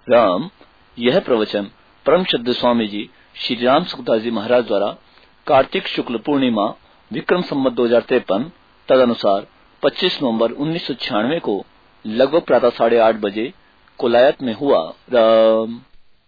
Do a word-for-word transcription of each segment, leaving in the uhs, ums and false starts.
राम। यह प्रवचन परम श्रद्धेय स्वामी जी श्री राम सुखदास जी महाराज द्वारा कार्तिक शुक्ल पूर्णिमा विक्रम संवत दो हजार तिरपन तदनुसार पच्चीस नवंबर उन्नीस सौ छियानवे को लगभग प्रातः साढ़े आठ बजे कोलायत में हुआ। राम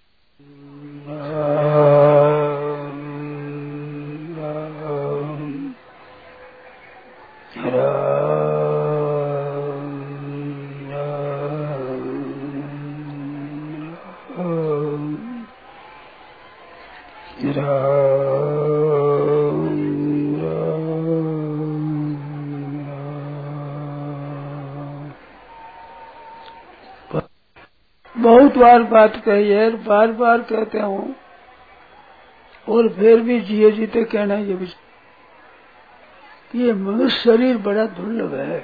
बहुत बार बात कही है, बार बार कहते हूँ और फिर भी जिए जीते कहना ये भी कि ये मनुष्य शरीर बड़ा दुर्लभ है।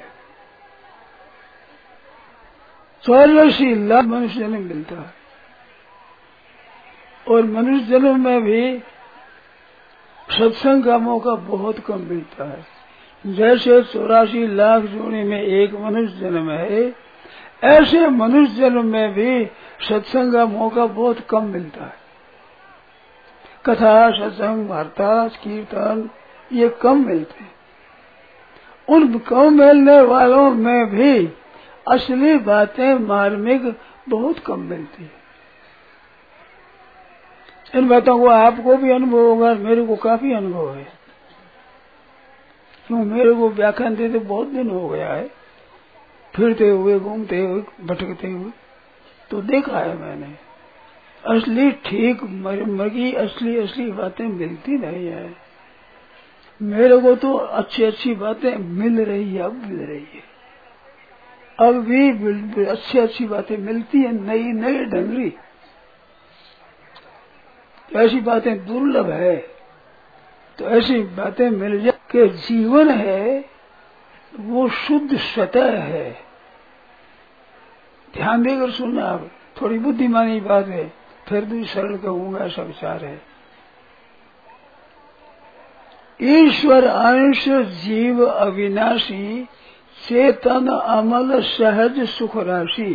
चौरासी लाख मनुष्य जन्म मिलता है और मनुष्य जन्म में भी सत्संग का मौका बहुत कम मिलता है। जैसे चौरासी लाख जोड़ी में एक मनुष्य जन्म है, ऐसे मनुष्य जन्म में भी सत्संग का मौका बहुत कम मिलता है। कथा सत्संग वार्ता कीर्तन ये कम मिलते हैं। उन कम मिलने वालों में भी असली बातें मार्मिक बहुत कम मिलती है। इन बातों को आपको भी अनुभव होगा, मेरे को काफी अनुभव है। क्यों मेरे को व्याख्यान देते बहुत दिन हो गया है, फिरते हुए घूमते हुए भटकते हुए तो देखा है मैंने। असली ठीक मरमगी असली असली बातें मिलती नहीं है। मेरे को तो अच्छी अच्छी बातें मिल रही है, अब मिल रही है, अब भी अच्छी अच्छी बातें मिलती है, नई नई ढंगरी। ऐसी बातें दुर्लभ है, तो ऐसी बातें मिल जाए कि जीवन है वो शुद्ध सतह है। ध्यान देकर सुनना, आप थोड़ी बुद्धिमानी बात है, फिर भी सरल कहूंगा, ऐसा विचार है। ईश्वर अंश जीव अविनाशी चेतन अमल सहज सुख राशि।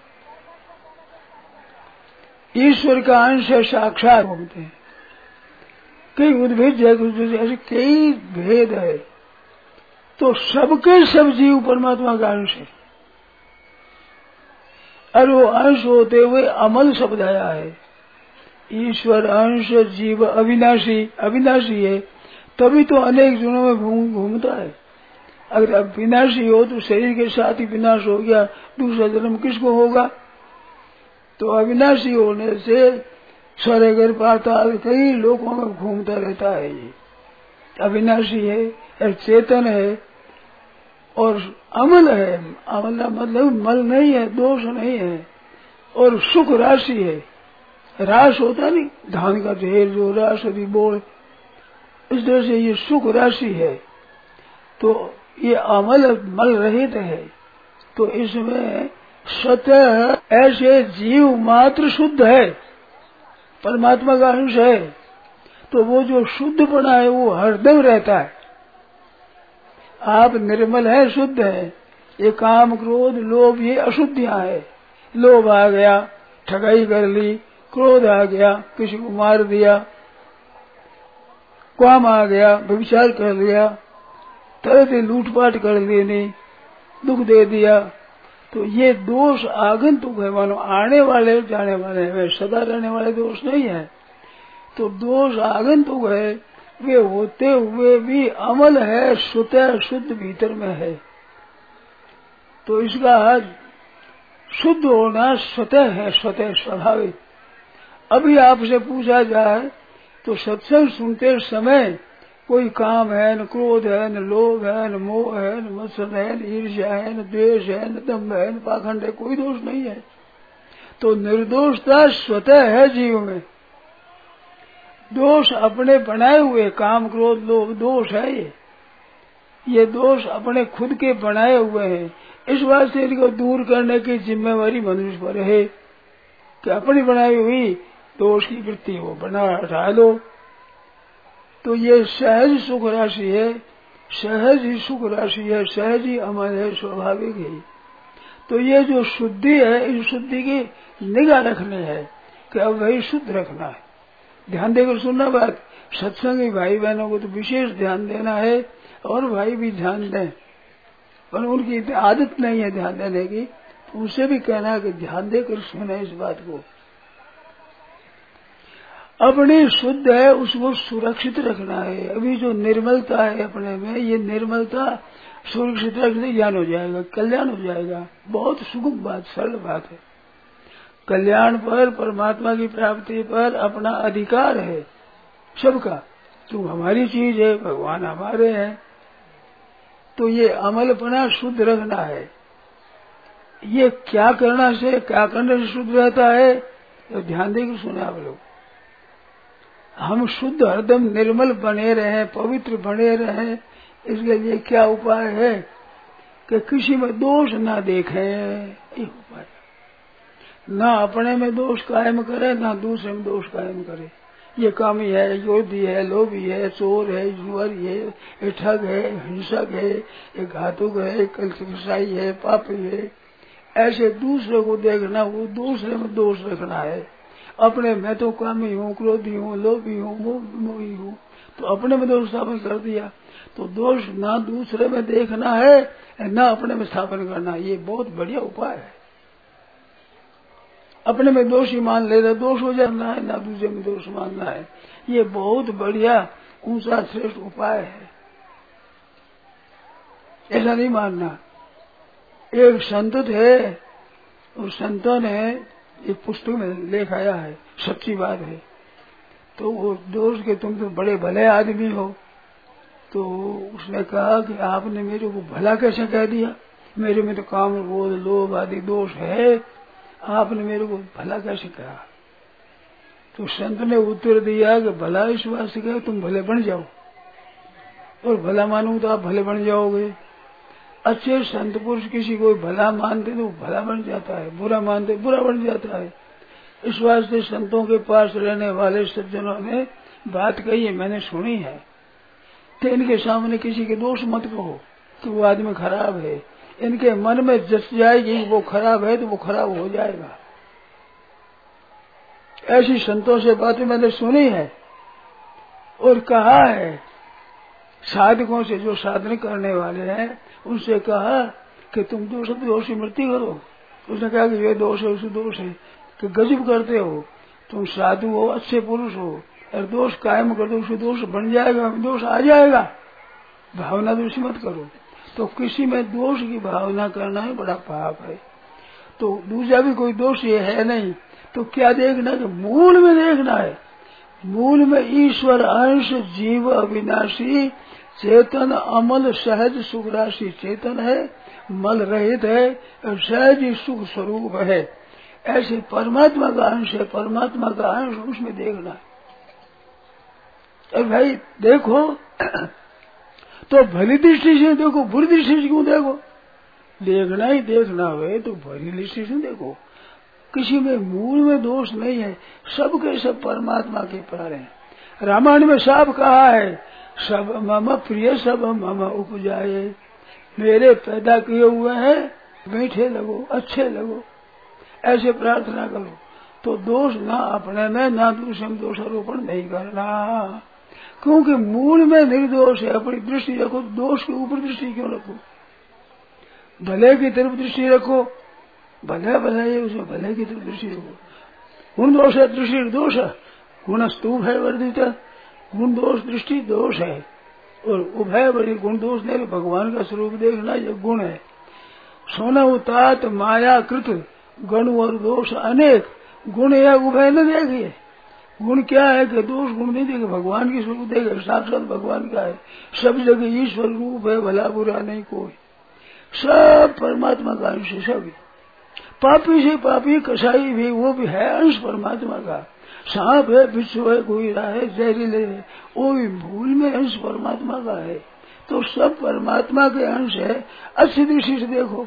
ईश्वर का अंश है, साक्षात बोलते हैं। कई उद्भिद ऐसे कई भेद है, तो सबके सब जीव परमात्मा का अंश है। और वो अंश होते हुए अमल शब्द आया है। ईश्वर अंश जीव अविनाशी, अविनाशी है तभी तो अनेक जनों में घूम घूमता है। अगर अविनाशी हो तो शरीर के साथ ही विनाश हो गया, दूसरा जन्म किसको होगा? तो अविनाशी होने से सारे घर पाताल कई लोगों में घूमता रहता है। ये अविनाशी है, चेतन है और अमल है। अमल मतलब मल नहीं है, दोष नहीं है, और सुख राशि है। राश होता नहीं, धान का ढेर जो राश होती बोल, इस तरह से ये सुख राशि है। तो ये अमल मल रहित है। तो इसमें स्वतः ऐसे जीव मात्र शुद्ध है, परमात्मा का अंश है। तो वो जो शुद्ध पना है वो हरदम रहता है। आप निर्मल है, शुद्ध है। ये काम क्रोध लोभ ये अशुद्धियां है। लोभ आ गया, ठगाई कर ली, क्रोध आ गया, किसी को मार दिया, काम आ गया, व्यभिचार कर लिया, तरह से लूटपाट कर लेने, दुख दे दिया, तो ये दोष आगंतुक है, मानो आने वाले जाने वाले हैं, सदा रहने वाले दोष नहीं है। तो दोष आगंतुक है, वे होते हुए भी अमल है, स्वतः शुद्ध भीतर में है। तो इसका शुद्ध होना स्वतः है, स्वतः स्वाभाविक। अभी आपसे पूछा जाए तो सत्संग सुनते समय कोई काम है, न क्रोध है, न लोभ है, न मोह है, न मत्सर है, न ईर्ष्या है, न द्वेष है, न दम्भ है, न पाखंड है, कोई दोष नहीं है। तो निर्दोषता स्वतः है जीव में। दोष अपने बनाए हुए, काम क्रोध लोभ दोष है। ये ये दोष अपने खुद के बनाए हुए हैं। इस बात से इनको दूर करने की जिम्मेवारी मनुष्य पर है कि अपनी बनाई हुई दोष की वृत्ति वो बना हटा लो। तो ये सहज सुख राशि है, सहज ही सुख राशि है, सहज ही अमल है, स्वाभाविक है। तो ये जो शुद्धि है, इस शुद्धि की निगाह रखनी है कि अब वही शुद्ध रखना है। ध्यान देकर सुनना बात। सत्संगी भाई बहनों को तो विशेष ध्यान देना है, और भाई भी ध्यान दें, पर उनकी आदत नहीं है ध्यान देने की, तो उनसे भी कहना है कि ध्यान देकर सुने इस बात को। अपनी शुद्ध है उसको सुरक्षित रखना है। अभी जो निर्मलता है अपने में, ये निर्मलता सुरक्षित रखने ज्ञान हो जाएगा, कल्याण हो जाएगा। बहुत सुगम बात, सरल बात है। कल्याण पर, परमात्मा की प्राप्ति पर अपना अधिकार है सबका। तुम हमारी चीज है, भगवान हमारे हैं, तो ये अमलपना शुद्ध रखना है। ये क्या करना से, क्या करने से शुद्ध रहता है, तो ध्यान देकर सुने आप लोग। हम शुद्ध हरदम निर्मल बने रहे, पवित्र बने रहे, इसके लिए क्या उपाय है कि किसी में दोष ना देखें। ये उपाय, ना अपने में दोष कायम करे, ना दूसरे में दोष कायम करे। ये कामी है, योधी है, लोभी है, चोर है, जुआरी है, ये ठग है, हिंसक है, ये घातुक है, कलकसाई है, पापी है, ऐसे दूसरे को देखना, वो दूसरे में दोष रखना है। अपने मैं तो कामी हूँ, क्रोधी हूँ, लोभी हूँ, मोही हूँ, तो अपने में दोष स्थापन कर दिया। तो दोष ना दूसरे में देखना है, ना अपने में स्थापन करना। ये बहुत बढ़िया उपाय है। अपने में दोष ही मान लेना, दोष हो जाना है, ना दूसरे में दोष मानना है। ये बहुत बढ़िया ऊंचा श्रेष्ठ उपाय है। ऐसा नहीं मानना। एक संत थे, उस संतों ने एक पुस्तक में लेख आया है, सच्ची बात है। तो वो दोष के तुम तो बड़े भले आदमी हो, तो उसने कहा कि आपने मेरे को भला कैसे कह दिया, मेरे में तो काम, क्रोध, लोभ आदि दोष है, आपने मेरे को भला कैसे कहा। तो संत ने उत्तर दिया कि भला इस बात से कहा तुम भले बन जाओ, और भला मानूं तो आप भले बन जाओगे। अच्छे संत पुरुष किसी को भला मानते तो भला बन जाता है, बुरा मानते बुरा बन जाता है। इस वास्ते संतों के पास रहने वाले सज्जनों ने बात कही है, मैंने सुनी है। तो इनके सामने किसी के दोष मत कहो कि वो आदमी खराब है। इनके मन में जस जाएगी वो खराब है तो वो खराब हो जाएगा। ऐसी संतों से बातें मैंने सुनी है और कहा है। साधकों से, जो साधन करने वाले हैं, उनसे कहा कि तुम दोष दोष की मृत्यु करो। उसने कहा कि ये दोष है, उसे दोष है, कि गजब करते हो, तुम साधु हो, अच्छे पुरुष हो, और दोष कायम कर दो, उसे दोष बन जाएगा, दोष आ जाएगा। भावना दोषी मत करो। तो किसी में दोष की भावना करना है बड़ा पाप है। तो दूसरा भी कोई दोष ये है नहीं, तो क्या देखना है, मूल में देखना है। मूल में ईश्वर अंश, जीव अविनाशी, चेतन अमल सहज सुख राशि चेतन है, मल रहित है और सहज ही सुख स्वरूप है। ऐसे परमात्मा का अंश है, परमात्मा का अंश उसमें देखना है। और भाई देखो तो भली दृष्टि से देखो, बुरी दृष्टि से क्यों देखो। देखना ही देखना है तो भली दृष्टि से देखो। किसी में मूल में दोष नहीं है, सब के सब परमात्मा के प्राण हैं। रामायण में साफ कहा है, सब मम प्रिय सब मम उपजाए, मेरे पैदा किए हुए हैं, मीठे लगो, अच्छे लगो, ऐसे प्रार्थना करो। तो दोष ना अपने में, ना दूसरे में दोषारोपण नहीं करना, क्योंकि मूल में निर्दोष है। अपनी दृष्टि रखो, दोष के ऊपर दृष्टि क्यों रखो। भले की तरफ दृष्टि रखो, भले भले है उसमें भले की तरफ दृष्टि रखो। गुण दोष है, दृष्टि दोष है, गुण स्तूप है वर्धित, गुण दोष दृष्टि दोष है, और उभय बड़ी गुण दोष नहीं, भगवान का स्वरूप देखना ये गुण है। सोना उतात माया कृत गण और दोष अनेक, गुण या उभय न देखिए। गुण क्या है कि दोष गुण नहीं देखे, भगवान की स्वरूप देखे, साक्षात भगवान का है। सब जगह ईश्वर रूप है, भला बुरा नहीं कोई, सब परमात्मा का अंश। सब पापी से पापी कसाई भी, वो भी है अंश परमात्मा का। सांप है, बिच्छू है, कोईरा है, जहरीले है, वो भी मूल में अंश परमात्मा का है। तो सब परमात्मा के अंश है। अच्छी दृष्टि से देखो।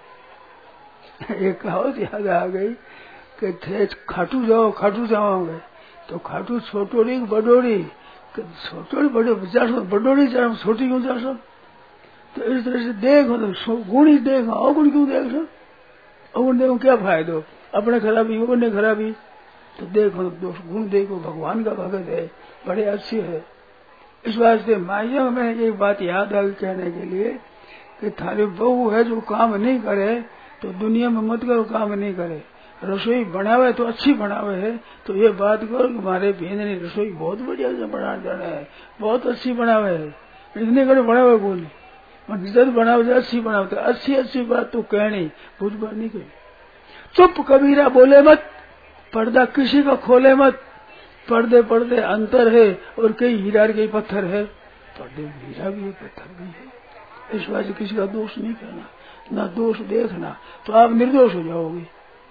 एक कहावत याद आ गई कि थे खाटू जाओ खाटू जाओगे, तो खाटू छोटोड़ी बडोड़ी, छोटोड़ी बड़े बडोड़ी जाओ, छोटी क्यों जा सो। तो इस तरह से देखो, तो गुण ही देखो, अवगुण क्यों देख सो। अवगुण देखो क्या फायदो, अपने खराबी अवगुण ने खराबी। तो देखो दोष गुण देखो, भगवान का भगत है, बड़े अच्छे है। इस वास्ते माइया में एक बात याद आ गई कहने के लिए कि थारी बहू है जो काम नहीं करे तो दुनिया में मत करो, काम नहीं करे। रसोई बनावे तो अच्छी बनावे है, तो ये बात करो कि हमारे बहन ने रसोई बहुत बढ़िया से बना जाना है, बहुत अच्छी बनावे है, इतने करे बनावे को नहीं, जब बनावे तो अच्छी बनावे। तो अच्छी अच्छी बात तो कहनी, बुझ बात नहीं कही। चुप कबीरा बोले मत, पर्दा किसी का खोले मत। पर्दे पर्दे अंतर है और कई हीरा कई पत्थर है, पर्दे हीरा भी है पत्थर भी है। इस वजह से किसी का दोष नहीं करना, ना दोष देखना, तो आप निर्दोष हो जाओगे।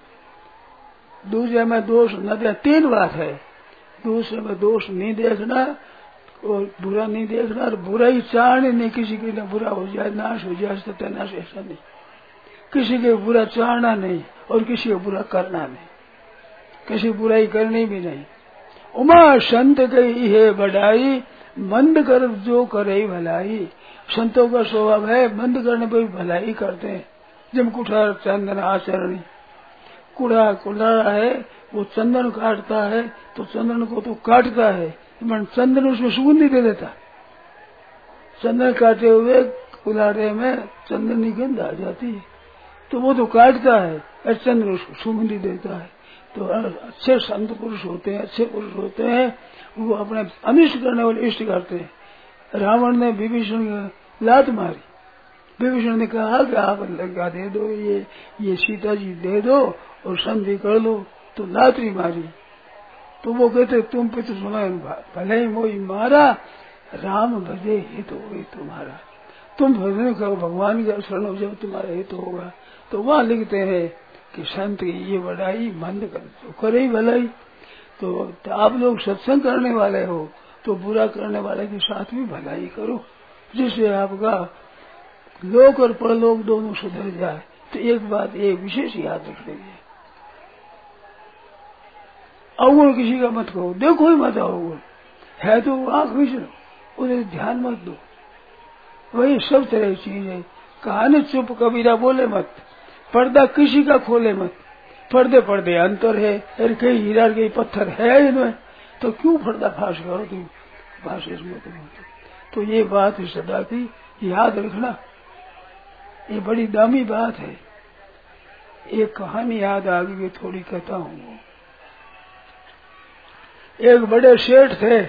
दूसरे में दोष न दे, तीन बात है। दूसरे में दोष नहीं देखना और बुरा नहीं देखना, और बुरा ही चाहने नहीं, किसी के लिए बुरा हो जाए, नाश हो जाए, सत्यानाश, ऐसा नहीं। किसी के बुरा चाहना नहीं और किसी को बुरा करना नहीं, किसी बुराई करनी भी नहीं। उमा संत गई है बढ़ाई, मंद कर जो करे भलाई। संतों का स्वभाव है मंद करने पर भी भलाई करते हैं। जब कुठार चंदन आचरणी, कूड़ा कुल्हाड़ा है वो चंदन काटता है तो चंदन को तो काटता है, चंदन उसमें सुगंधी दे देता। चंदन काटे हुए कुल्हाड़े में चंदन की गंध आ जाती है, तो वो तो काटता है और चंदन उसको सुगंधी देता है। तो अच्छे संत पुरुष होते हैं, अच्छे पुरुष होते हैं, वो अपने अनिष्ट करने वाले इष्ट करते हैं। रावण ने विभीषण को लात मारी, विभीषण ने कहा कि आप लंका दे दो, ये ये सीता जी दे दो और संधि कर लो, तो लातरी मारी। तो वो कहते तुम पितृ समय भले ही मोही मारा, राम भजे हित हो गई तुम्हारा। तुम भजन करो भगवान का शरण हो, जब तुम्हारा हित होगा। तो वहाँ लिखते हैं कि संत की ये बढ़ाई मंद कर तो करे ही भलाई। तो आप लोग सत्संग करने वाले हो तो बुरा करने वाले के साथ भी भलाई करो, जिससे आपका लोक और परलोक दोनों सुधर जाए। तो एक बात एक विशेष याद रख लीजिए, अवगुण किसी का मत कहो, देखो ही मत अवगुण है तो आंख मिच लो, उन्हें ध्यान मत दो। वही सब तरह की चीज है। कहानी चुप कबीरा बोले मत, पर्दा किसी का खोले मत। पर्दे पर्दे अंतर है, अरे कई हीरा कई पत्थर है इनमें, तो क्यों पर्दा फाश करो तुम फाश इसमें तुम। तो ये बात सदा की याद रखना, ये बड़ी दामी बात है। एक कहानी याद आ गई, थोड़ी कहता हूँ। एक बड़े सेठ थे,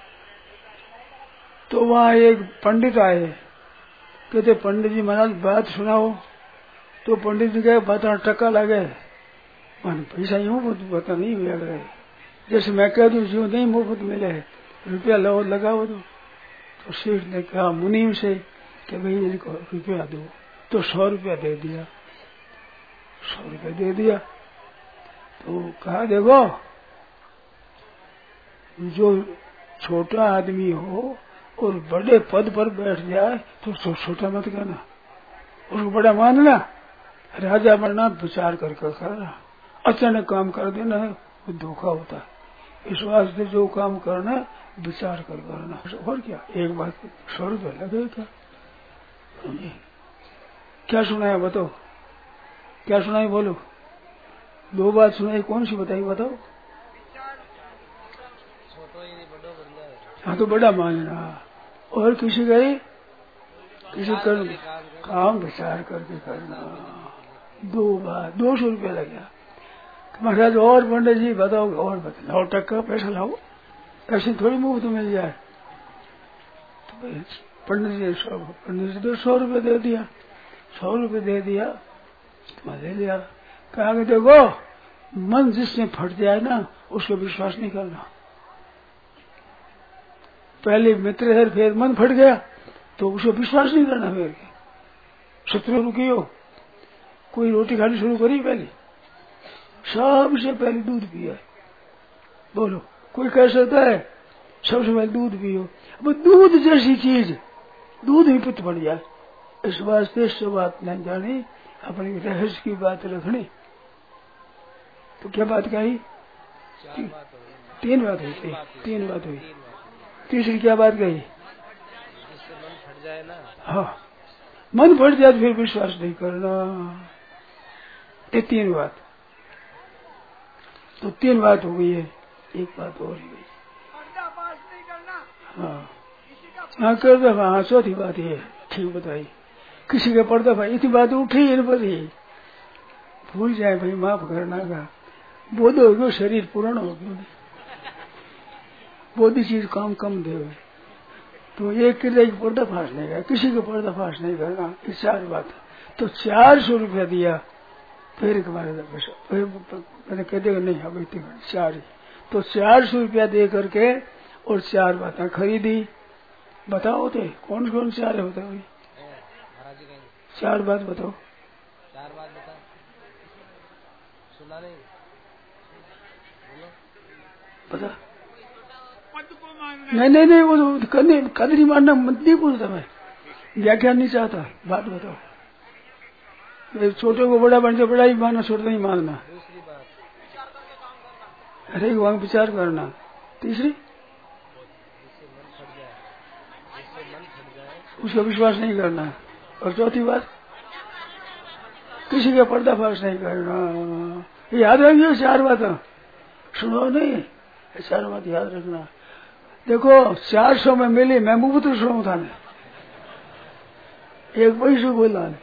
तो वहाँ एक पंडित आए, कहते पंडित जी महाराज बात सुनाओ। तो पंडित जी कहे बता टका लगे, मान पैसा यूं पता नहीं मिल रहे, जैसे मैं कह दूं जो नहीं मुफ्त मिले, रुपया लो लगाओ दो। तो सेठ ने कहा मुनीम से कि भाई इनको रुपया दो, तो सौ रुपया दे दिया। सौ रुपया दे दिया तो कहा देखो, जो छोटा आदमी हो और बड़े पद पर बैठ जाए तो उसको छोटा मत कहना, उसको बड़ा मानना। राजा बनना विचार करके करना, अचानक काम कर देना है वो धोखा होता है। इस वास्ते जो काम करना विचार कर करना। और क्या एक बात सौ रुपये लगे क्या? क्या सुनाया बताओ, क्या सुनाई बोलो। दो बात सुनाई, कौन सी बताई बताओ। हाँ तो बड़ा मानना, और किसी का ही किसी कर काम विचार करके करना। दो बार दो सौ रुपया लग गया। महाराज और पंडित जी बताओ, और बताओ टक्का पैसा लाओ, ऐसे थोड़ी मुफ्त मिल जाए। तो पंडित जी सौ पंडित जी तो सौ रुपये दे दिया, सौ रुपये दे दिया तो मैं ले लिया। कहा कि देखो मन जिसमें फट जाए ना उसको विश्वास नहीं करना। पहले मित्र है फिर मन फट गया तो उसको विश्वास नहीं करना। फिर शत्रु रुकी हो, कोई रोटी खानी शुरू करी, पहले सबसे पहले दूध पिया, बोलो कोई कह सकता है सबसे पहले दूध पियो। अब दूध जैसी चीज दूध ही पित्त पड़ जाए, इस वास्ते सब बात नहीं जानी, अपनी रहस्य की बात रखनी। तो क्या बात कही, ती, तीन बात हुई थी, तीन बात हुई। तीसरी क्या बात कही, मन फट जाए ना, हाँ मन फट जाए तो फिर विश्वास नहीं करना। ये तीन बात, तो तीन बात हो गई है, एक बात और ही गई। हाँ हाँ कर दो। हाँ चौथी बात ये ठीक बताई, किसी का पर्दा भाई इतनी बात उठी इन पर ही भूल जाए भाई, माफ करना का बोध हो गयो, शरीर पूर्ण हो गयो, बोधी चीज काम कम दे, तो एक किले की पर्दाफाश नहीं करना, किसी का पर्दाफाश नहीं करना, ये चार बात। तो चार सौ रुपया दिया, फिर हमारे मैंने कह देगा नहीं अब इतने चार ही, तो चार सौ रुपया दे करके और चार बातें खरीदी। बताओ तो कौन कौन चार है बताओ, चार बात बताओ। चार बात बताओ, सुना नहीं पता नहीं नहीं नहीं वो करने कदरी मारना मत नहीं पूछता, मैं व्याख्यान नहीं चाहता, बात बताओ। छोटे को बड़ा बन जाए, बड़ा ही मानना, छोटा नहीं मानना। दूसरी बात, अरे वहां विचार करना। तीसरी, उसका विश्वास नहीं करना। और चौथी बात, किसी का पर्दाफाश नहीं करना। याद रखिए चार बात, सुनो नहीं, चार बात याद रखना। देखो चार सौ में मिली, मैं मुफ्त सुनाऊ था ने, एक पैसे बोला नहीं,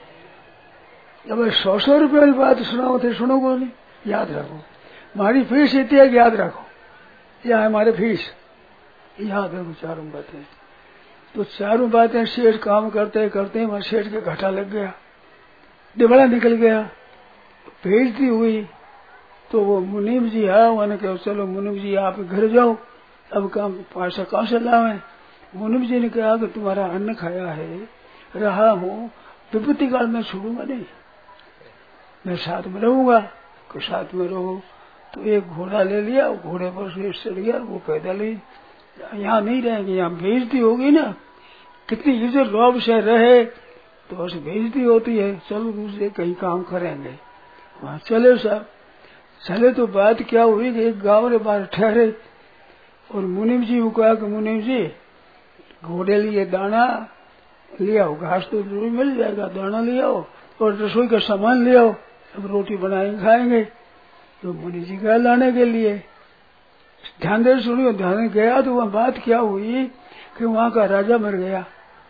जब सौ सौ रुपये की बात सुनाओ थे, सुनोगो नहीं, याद रखो। हमारी फीस इतनी है कि याद रखो, यह है हमारे फीस, याद रखो चारों बातें। तो चारों बातें शेठ काम करते करते वहां शेठ के घाटा लग गया, दिवाला निकल गया, बेइज्जती हुई। तो वो मुनीम जी आया, उन्होंने कहा चलो मुनीम जी आप घर जाओ, अब काम पैसा कहाँ से लावे। मुनीम जी ने कहा कि तुम्हारा अन्न खाया है, रहा हूँ, विपत्ति काल में छोड़ूंगा नहीं, मैं साथ में रहूंगा। को साथ में रहो, तो एक घोड़ा ले लिया, घोड़े पर से चढ़ गया, वो पैदल ही, यहाँ नहीं रहेंगे, यहाँ बेइज्जती होगी ना, कितनी इज्जत रौब से रहे तो बस बेइज्जती होती है, चलो दूसरे कहीं काम करेंगे। वहां चले साहब, चले तो बात क्या हुई कि एक गांव के बाहर ठहरे और मुनीम जी को कहा कि मुनीम जी घोड़े लिए दाना ले आओ, घास तो जरूर मिल जाएगा, दाना ले आओ और रसोई का सामान ले आओ, अब रोटी बनाएंगे खाएंगे। तो मुनि जी गए लाने के लिए, ध्यान दे सुनियो, ध्यान गया तो वहां बात क्या हुई कि वहां का राजा मर गया,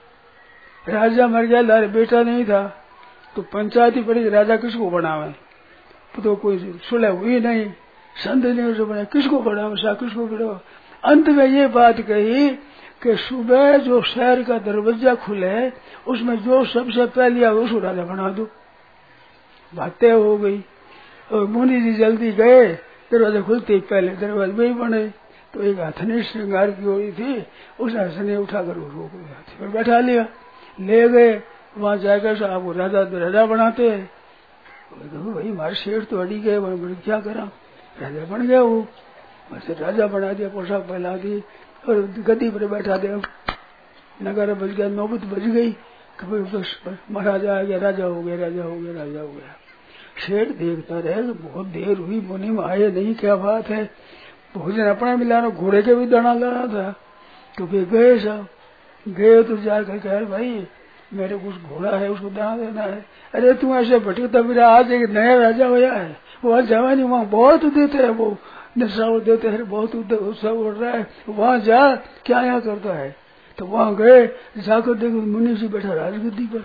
राजा मर गया, लारे बेटा नहीं था, तो पंचायती पड़ी राजा किसको बनावे, तो कोई सुलह हुई नहीं, संत ने जो बनाया किसको बढ़ाओ, सा किसको बढ़ाओ। अंत में ये बात कही कि सुबह जो शहर का दरवाजा खुले उसमें जो सबसे पहले आवे उसको राजा बना दो। बातें हो गई और मुनि जी जल्दी गए, दरवाजा खुलते ही पहले दरवाजे में ही बने। तो एक हथनी श्रृंगार की हो रही थी, उस हथनी उठाकर रोक हाथी पर बैठा लिया, ले गए वहां जाकर साहब वो राजा राजा बनाते हैं। भाई हमारे शेर तो अड़ी गए, मैंने क्या करा, राजा बन गया वो, वैसे राजा बना दिया, पोशाक पहना दी और गद्दी पर बैठा दिया। नगारा बज गया, नौबत बज गई, महाराजा आ गया, राजा हो गया, राजा हो गया, राजा हो गया। शेर देखता रहे, बहुत देर हुई, मुनीम आए नहीं, क्या बात है, भोजन अपना मिला रहा, घोड़े के भी दाना ला रहा था। तो फिर गए सब, गए तो जाकर कह भाई मेरे कुछ घोड़ा है उसको दाना देना है। अरे तू ऐसे भटकता मेरा, आज एक नया राजा होया है, वहां जवानी वहां बहुत देते है, वो नशा देते हैं, बहुत उत्सव उड़ रहा है, वहां जा, क्या यहाँ करता है। तो वहां गए, जाकर देखो मुनि जी बैठा राजगद्दी पर,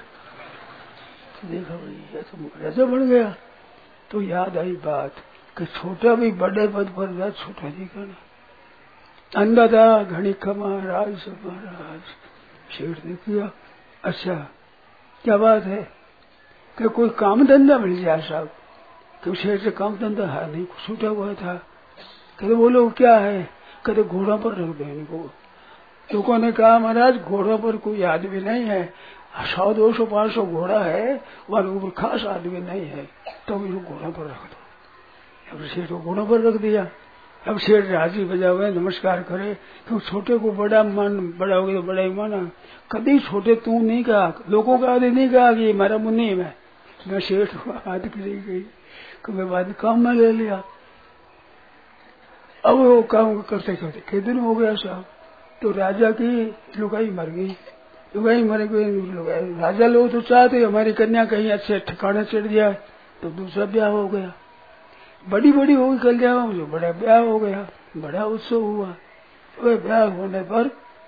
तो देखा भाई ये तो राजा बन गया। तो याद आई बात कि छोटा भी बड़े पद पर जा, छोटा जी का अन्नदा घड़ी खमा राज महाराज। शेठ ने किया, अच्छा क्या बात है कि कोई काम धंधा मिल जाए साहब, कि शेर से काम धंधा है नहीं, कुछ छूटा हुआ था। कहते बोलो क्या है, कहते घोड़ों पर रख दो इनको। लोगों ने कहा महाराज घोड़ों पर कोई आदमी नहीं है, सौ दो सौ पांच सौ घोड़ा है, वहां ऊपर खास आदमी नहीं है, तो इसको घोड़ों पर रख दो। अब शेर को घोड़ों पर रख दिया। अब शेर राजी बजा हुए नमस्कार करे, क्यों छोटे को बड़ा मान, बड़ा हो गया तो बड़ा ही माना। कभी छोटे तू नहीं कहा, लोगों का आदि नहीं कहा कि हमारा मुन्नी में, मैं शेठ हाथ की गई, कभी बाद काम में ले लिया। अब वो काम करते करते कई दिन हो गया साहब, तो राजा की लुगाई मर गई, लुगाई मर गई। राजा लोग तो चाहते हमारी कन्या कहीं अच्छे ठिकाने चढ़ जाए, तो दूसरा ब्याह हो गया, बड़ी बड़ी होगी कल्याण जो बड़ा ब्याह हो गया, बड़ा उत्सव हुआ। वह ब्याह होने पर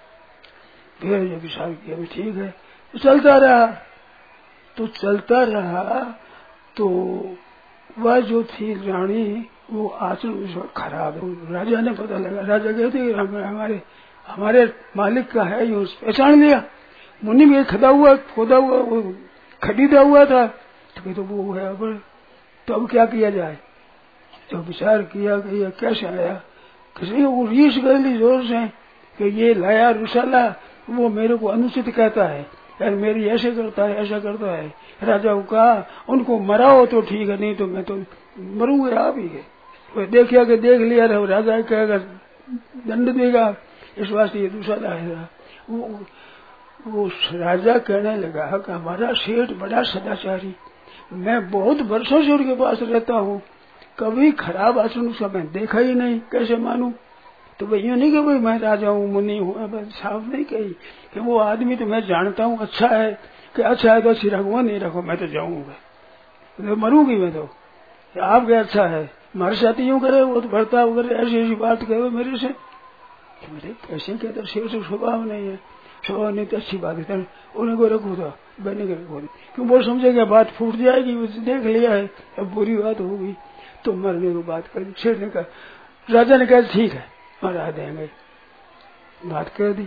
फिर जो विचार किया भी ठीक है, तो चलता रहा। तो चलता रहा तो वह जो थी रानी वो आचरण खराब है। राजा ने पता लगा, राजा कहते हमारे हमारे मालिक का है, ये पहचान लिया। मुनि में खदा हुआ खोदा हुआ वो खरीदा हुआ था, तो वो है। अब तो अब क्या किया जाए? तो विचार किया कि यह कैसे आया, किसी को रीस कर ली जोर से कि ये लाया रुसाला, वो मेरे को अनुचित कहता है, यार मेरी ऐसे करता है ऐसा करता है। राजा को कहा उनको मराओ तो ठीक है, नहीं तो मैं तो मरूंगा आप ही। वो देखिया कि देख लिया रहा, राजा कहेगा दंड देगा, इस वास्ते ये दूसरा आएगा। वो वो राजा कहने लगा कि हमारा सेठ बड़ा सदाचारी, मैं बहुत वर्षों से उनके पास रहता हूँ, कभी खराब आचरण उसका मैं देखा ही नहीं, कैसे मानूं? तो भाई यूँ नहीं कि भाई मैं राजा हूँ मुनि हूँ, साफ नहीं कही कि वो आदमी तो मैं जानता हूँ अच्छा है, कि अच्छा है तो अच्छी रखो, नहीं रखो मैं तो जाऊंगा, तो मरूंगी मैं तो। आप क्या अच्छा है, हमारे साथ यूँ करे, वो तो बर्ताव करे, ऐसी ऐसी बात करे मेरे से, मेरे कैसे कहते शेर से स्वभाव नहीं है, स्वभाव नहीं तो अच्छी बात है, उन्हें को रखो तो बने के रखो, क्यों वो समझेगा बात फूट जाएगी, देख लिया है अब बुरी बात होगी तो मरने को बात कर दी। शेर ने कहा, राजा ने कहा ठीक है मरा देंगे, बात कर दी।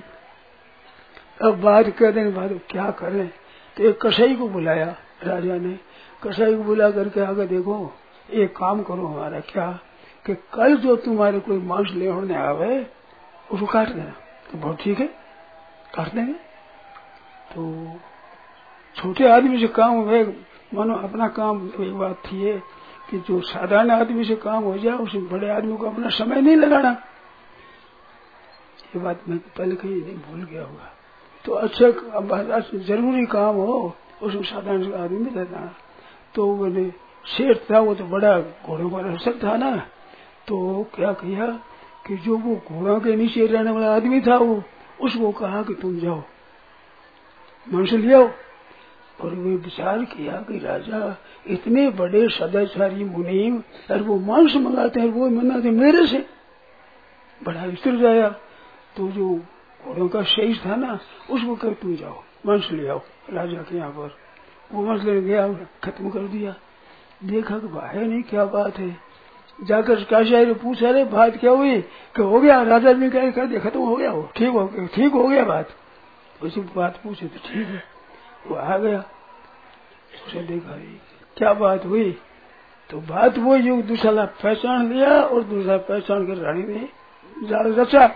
अब बात करने के बाद क्या करें, तो एक कसाई को बुलाया राजा ने, कसाई को बुला करके आगे देखो एक काम करो हमारा, क्या कि कल जो तुम्हारे कोई मांस लेने आवे उसको काट देना। तो बहुत ठीक है काट देंगे। तो छोटे आदमी से काम हुए, मानो अपना काम, एक बात थी है कि जो साधारण आदमी से काम हो जाए उसमें बड़े आदमी को अपना समय नहीं लगाना, ये बात मैं पहले कहीं नहीं भूल गया हुआ। तो अच्छा जरूरी काम हो उसमें साधारण आदमी नहीं लगाना। तो मैंने शेर था वो तो बड़ा घोड़ों का रक्षक था ना, तो क्या किया कि जो वो घोड़ों के नीचे रहने वाला आदमी था वो उसको कहा कि तुम जाओ मांस ले आओ। और वे विचार किया कि राजा इतने बड़े सदाचारी मुनि और वो मांस मंगाते हैं, वो मंगाते मेरे से, बड़ा विस्तर जाया। तो जो घोड़ों का शेष था ना उसको कर तुम जाओ मांस ले आओ राजा के यहाँ पर। वो मांस लेने गया, खत्म कर दिया। देखा कि है नहीं क्या बात है, जाकर काशी पूछा रे बात क्या हुई, कि हो गया, राजा ने कह कर दिया खत्म हो गया, वो ठीक हो गया, ठीक हो गया बात। उसी बात पूछे तो ठीक है, वो आ गया। उसे देखा क्या बात हुई, तो बात वो जो दूसरा पहचान लिया और दूसरा पहचान कर रानी ने जाल रचा।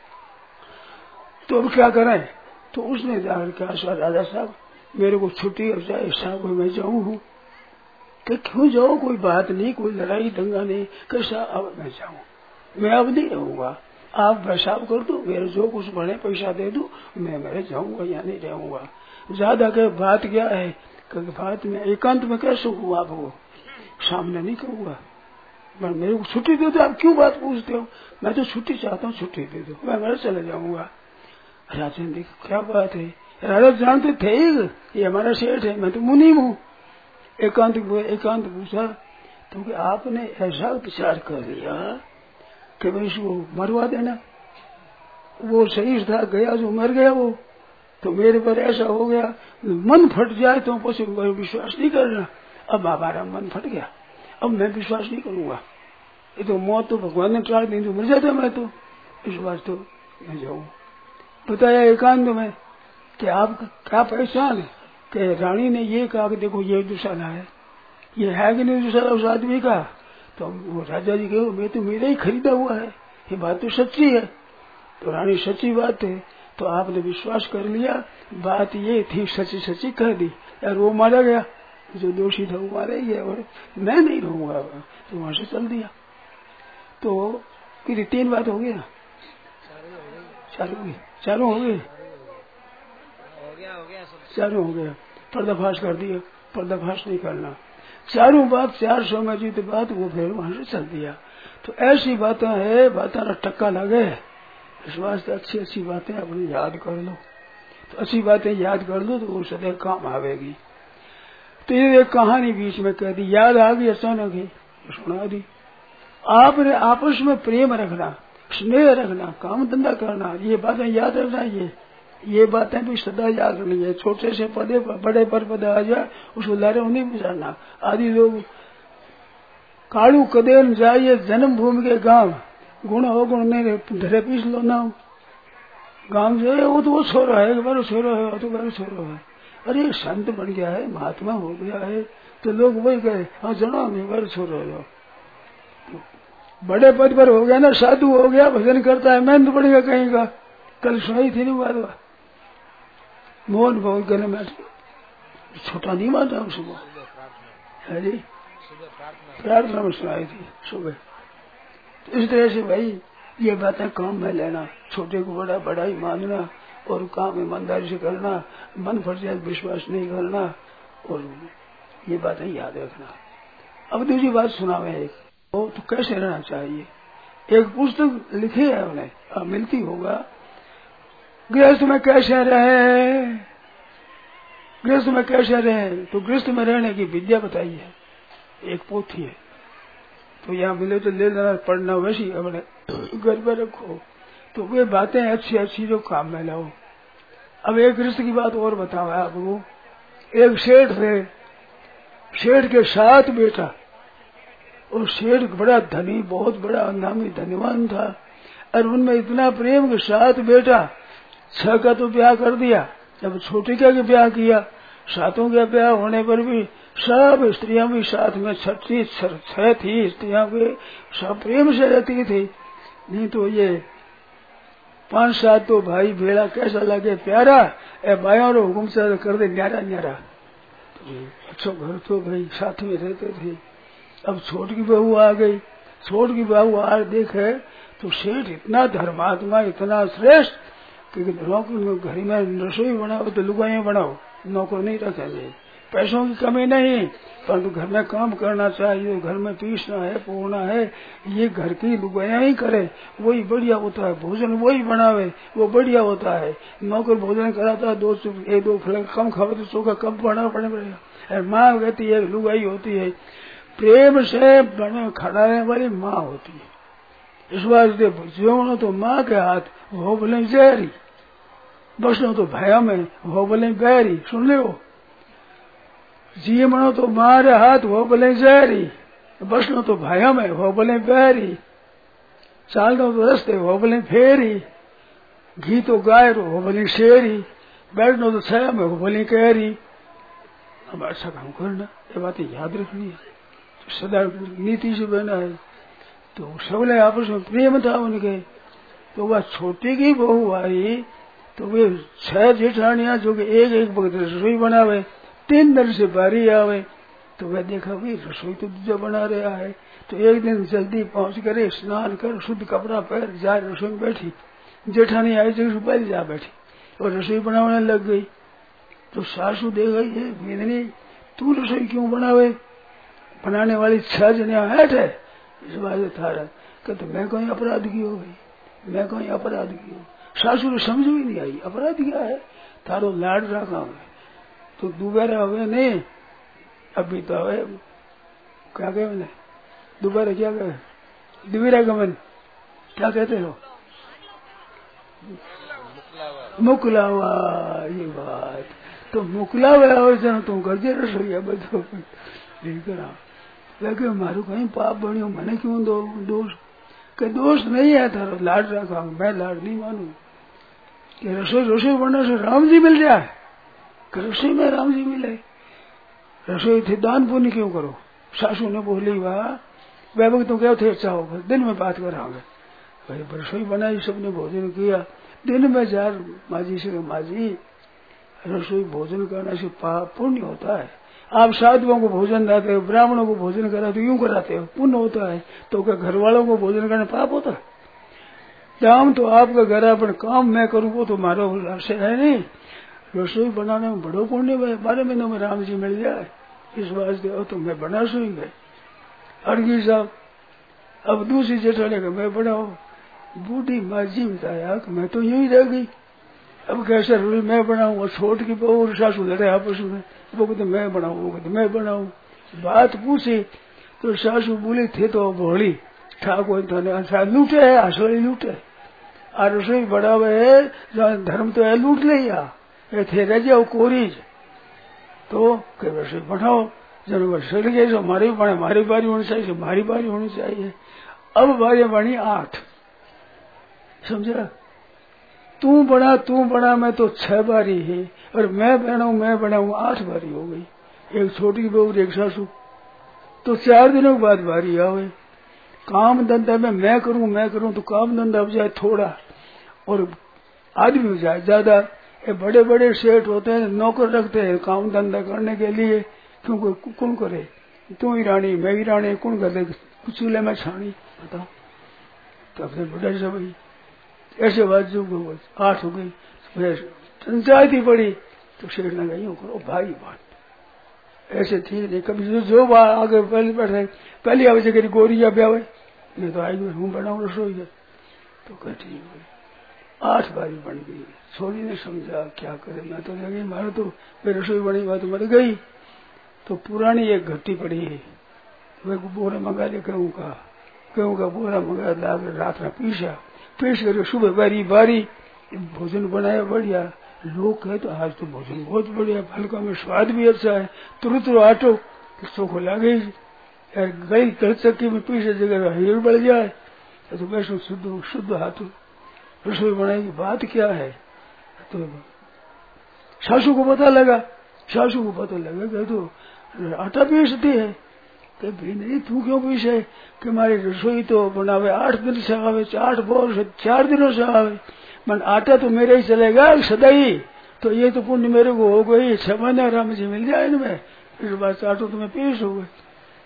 तो अब क्या करें, तो उसने जाकर कहा राजा साहब मेरे को छुट्टी हो जाए, साहब मैं जाऊँ हूँ। कि क्यों जाओ, कोई बात नहीं, कोई लड़ाई दंगा नहीं, कैसा अब मैं जाऊँ, मैं अब नहीं रहूंगा, आप पेशाब कर दो, मेरे जो कुछ बने पैसा दे दो, मैं मेरे जाऊंगा या नहीं रहूंगा। ज्यादा के बात क्या है, क्योंकि बात में एकांत में कैसे हूँ, आपको सामने नहीं करूंगा, मेरे को छुट्टी दे दो। आप क्यों बात पूछते हो, मैं तो छुट्टी चाहता हूँ, छुट्टी दे दो, मैं मेरे चले जाऊंगा। राजा ने देखा क्या बात है, राजा जानते थे ये हमारा सेठ है, मैं तो मुनि हूँ। एकांत एकांत पूछा तो कि आपने ऐसा विचार कर लिया कि भाई इसको मरवा देना, वो सही था गया जो मर गया वो, तो मेरे पर ऐसा हो गया, मन फट जाए तो पशु विश्वास नहीं करना। अब हमारा मन फट गया, अब मैं विश्वास नहीं करूंगा, ये तो मौत तो भगवान ने टाल दी, तो मर जाता मैं तो, इस बात तो मैं जाऊँ। बताया एकांत में कि आप क्या पहचान है, कि रानी ने ये कहा कि देखो ये दुशाला है, ये है कि नहीं दुशाला उस आदमी का। तो वो राजा जी कहे मैं तो मेरा ही खरीदा हुआ है, ये बात तो सच्ची है। तो रानी सच्ची बात है, तो आपने विश्वास कर लिया, बात ये थी सच्ची सच्ची कह दी, यार वो मारा गया, जो दोषी था वो मारा ही गया, और मैं नहीं रहूंगा, तो वहां से चल दिया। तो फिर तीन बात हो गया, चारों हो गई, चारों हो गए, चारों हो गया, पर्दाफाश कर दिया, पर्दाफाश नहीं करना, चारों बात चार सौ में जीत बात, वो फिर वहां से चल दिया। तो ऐसी बातें है, बातें ना टक्का लगे, इस वास्ते अच्छी अच्छी बातें अपनी याद कर लो, तो अच्छी बातें याद कर लो तो वो सदैव काम आवेगी। तो ये एक कहानी बीच में कह दी, याद आ गई अचानक ही सुना दी। आपने आपस में प्रेम रखना, स्नेह रखना, काम धंधा करना, ये बातें याद रखना। ये ये बातें भी सदा याद रखनी है। छोटे से पदे पर बड़े पर पद आ जाए उसको लारे नहीं बिछाना। आदि लोग कालू कदेन जाइए जन्मभूमि के गांव, गुण हो गुण नहीं धरे पीस लो नाम। गांव जो है वो तो वो छोरा है, बारो छोरा है, वो तो बारो छोरा है। अरे संत बन गया है, महात्मा हो गया है, तो लोग वही कहे हाँ जनो मैं बारो छोरा हो। बड़े पद पर हो गया ना, साधु हो गया, भजन करता है, मेहनत पड़ेगा कहीं का। कल सुनाई थी नहीं बात, मोहन भाव गले में छोटा नहीं मानता हूँ सुबह, है जी प्रार्थना में सुनाई थी सुबह। तो इस तरह से भाई ये बातें काम में लेना, छोटे को बड़ा बड़ा ही मानना और काम ईमानदारी से करना, मन फट जाए विश्वास नहीं करना, और ये बातें याद रखना। अब दूसरी बात सुना मैं एक, तो कैसे रहना चाहिए। एक पुस्तक लिखी है उन्हें, अब मिलती होगा, गृहस्थ में कैसे रहे, गृहस्थ में कैसे रहे। तो गृहस्थ में रहने की विद्या बताई है, एक पोथी है, तो यहाँ मिले तो ले लेना, पढ़ना वैसी अपने घर में रखो। तो वे बातें अच्छी अच्छी जो काम में लाओ। अब एक गृहस्थ की बात और बताओ आपको। एक सेठ थे, सेठ के साथ बेटा, और सेठ बड़ा धनी, बहुत बड़ा नामी धनवान था, और उनमें इतना प्रेम के साथ बेटा छह का तो ब्याह कर दिया, जब छोटी का भी ब्याह किया, सातों का ब्याह होने पर भी सब स्त्रियां भी साथ में, छठी छह थी स्त्रियां भी सब प्रेम से रहती थी। नहीं तो ये पांच सात तो भाई भेड़ा कैसा लगे प्यारा, ए बाया रो हुकुम से कर दे न्यारा न्यारा। तो अच्छा घर तो भाई साथ में रहते थे। अब छोट की बहू आ गई, छोट की बहू आ देखे तो सेठ इतना धर्मात्मा, इतना श्रेष्ठ कि घर में रसोई बनाओ तो लुगाइयां बनाओ, नौकर नहीं रखेंगे, पैसों की कमी नहीं, परंतु घर में काम करना चाहिए, घर में पीसना है, पोना है, ये घर की लुगाइयां ही करे, वही बढ़िया होता है। भोजन वही बनावे, वो बढ़िया होता है। नौकर भोजन कराता है, दो एक दो फल कम खावे तो चोखा कम बनाना पड़ेगा। माँ कहती है, लुगाई होती है, प्रेम से बने खड़ाने वाली माँ होती है। इस वास्ते जीवनो तो माँ के हाथ हो बोले जहरी, बसनो तो भया में हो बोले बैरी। सुन लो, जीवनो तो मारे हाथ हो बोले जहरी, बसनो तो भया में हो बोले बैरी, चालनो तो रस्ते हो बोले फेरी, घी तो गाय रो हो बोले शेरी, बैठनो तो छाया में हो बोले कैरी। अब ऐसा काम करना, ये बातें याद रखनी है, तो सदा नीति से बना है। तो सबले आपस में प्रेम था उनके। तो वह छोटी की बहू आई तो वे छह जेठानियां जो कि एक एक वक्त रसोई बनावे, तीन दिन से बारी आवे, तो वह देखा भाई रसोई तो दूजा बना रहा है। तो एक दिन जल्दी पहुंच करे, स्नान कर, शुद्ध कपड़ा पहन जा रसोई में बैठी। जेठानी आई जगह पहले जा बैठी और रसोई बनाने लग गई। तो सासू दे गई है, मेदनी तू रसोई क्यों बनावे, बनाने वाली छह जनिया हैट है, इस बात थारा कहते मैं कहीं अपराध की हो गई, मैं कहीं अपराध की हूँ। सासू ने समझ भी नहीं आई अपराध क्या है, थारो लाड रखा है तो दोबारा हुए नहीं, अभी तो है क्या कहे मैंने दोबारा क्या कहे दिवीरा गमन क्या कहते हो, मुकलावा। ये बात तो मुकलावा हो जाओ तुम करजे रसोईया बधो नहीं करा लगे मारू कहीं पाप बनियो, मैंने क्यों दो दोष के दोष नहीं है, थारो लाड रखा मैं लाड नहीं मानू। कि रसोई रसोई बनने से राम जी मिल जाए, कि रसोई में राम जी मिले, रसोई थे दान पुण्य क्यों करो। सासू ने बोली वाह वह वक्त तो क्या थे अच्छा होगा, दिन में बात कराओगे भाई रसोई बनाई, सबने भोजन किया, दिन में जार माजी से माजी रसोई भोजन करने से पाप पुण्य होता है। आप साधुओं को भोजन देते हो, ब्राह्मणों को भोजन कराते हो, यूं कराते हो पुण्य होता है, तो क्या घर वालों को भोजन करने पाप होता है। काम तो आपका घर अपन काम मैं करूँ वो तो मारो से है नहीं, रसोई बनाने में बड़ो पुण्य है, बारह महीनों में राम जी मिल जाए, इस वास्ते तो मैं बना सोई गए। अड़गी साहब अब दूसरी जेठानी का मैं बनाओ, बूढ़ी माँ जी बताया कि मैं तो यूं ही रह गई, अब कैसे रोटी मैं बनाऊं, और छोट की बहू और सासू लड़े आपस में, वो कहते मैं बनाऊं, वो कहते मैं बनाऊं। बात पूछी तो सासू बोली थे तो भोली ठाकुर थाने लूटे है, हसोई लूटे आ रसोई बढ़ावे है, धर्म तो है लूट लिया थे रह जाओ कोरीज तो कई रसोई बढ़ाओ, जब सड़ गए तो हमारी बने, हमारी बारी होनी चाहिए, हमारी बारी होनी चाहिए। अब बारी बनी आठ, समझा, तू बना तू बना मैं तो छह बारी है, और मैं बनाऊ मैं बनाऊ आठ बारी हो गई, एक छोटी बहू एक सासू, तो चार दिनों के बाद बारी आवे। काम धंधा में मैं करूं मैं करूं तो काम धंधा हो जाए थोड़ा और आदमी हो जाए ज्यादा। ये बड़े बड़े सेठ होते हैं, नौकर रखते हैं काम धंधा करने के लिए, क्योंकि कौन करे, तू ही रानी मैं ही रानी, कौन करे चूल्हे में छानी, बताओ। तब से बड़ा सब ऐसे बात जो आठ हो गई, पंचायत ही पड़ी तो सेठ ने कहा यूं करो भाई बात ऐसे ठीक नहीं, कभी जो, जो बात आगे पहले बैठे पहली आवे जगह गोरिया ब्यावे, मैं तो आई हूँ बनाऊ रसोई है, तो कह ठीक है। आठ बारी बन गई, छोरी ने समझा क्या करे, मैं तो लगी मारे तो मैं रसोई बनी बात मर गई। तो पुरानी एक घट्टी पड़ी है, मैं बोरा मंगा ले, कहूँ का कहूँ का बोरा मंगा ला, रात में पीसा पीस कर सुबह बारी बारी भोजन बनाया बढ़िया। लोग कहे तो आज तो भोजन बहुत बढ़िया, हल्का में स्वाद भी अच्छा है, तुरंत आटो किसों को लगे गई तल चक्की में पीसे जगह हीर बढ़ जाए तो वैसे शुद्ध शुद्ध हाथ रसोई बनाएगी। बात क्या है, तो सासू को पता लगा, सासू को पता लगा कि तो आटा पीसती है, कि भाई नहीं तू क्यों पीसे, कि हमारी रसोई तो बनावे आठ दिन से आवे, आठ बोर से चार दिनों से आवे, मन आटा तो मेरे ही चलेगा सदाई, तो ये तो पुण्य मेरे को हो गई, छह महीने आराम से मिल जाए इनमें, इस बात से आटो तुम्हें पीस हो गए।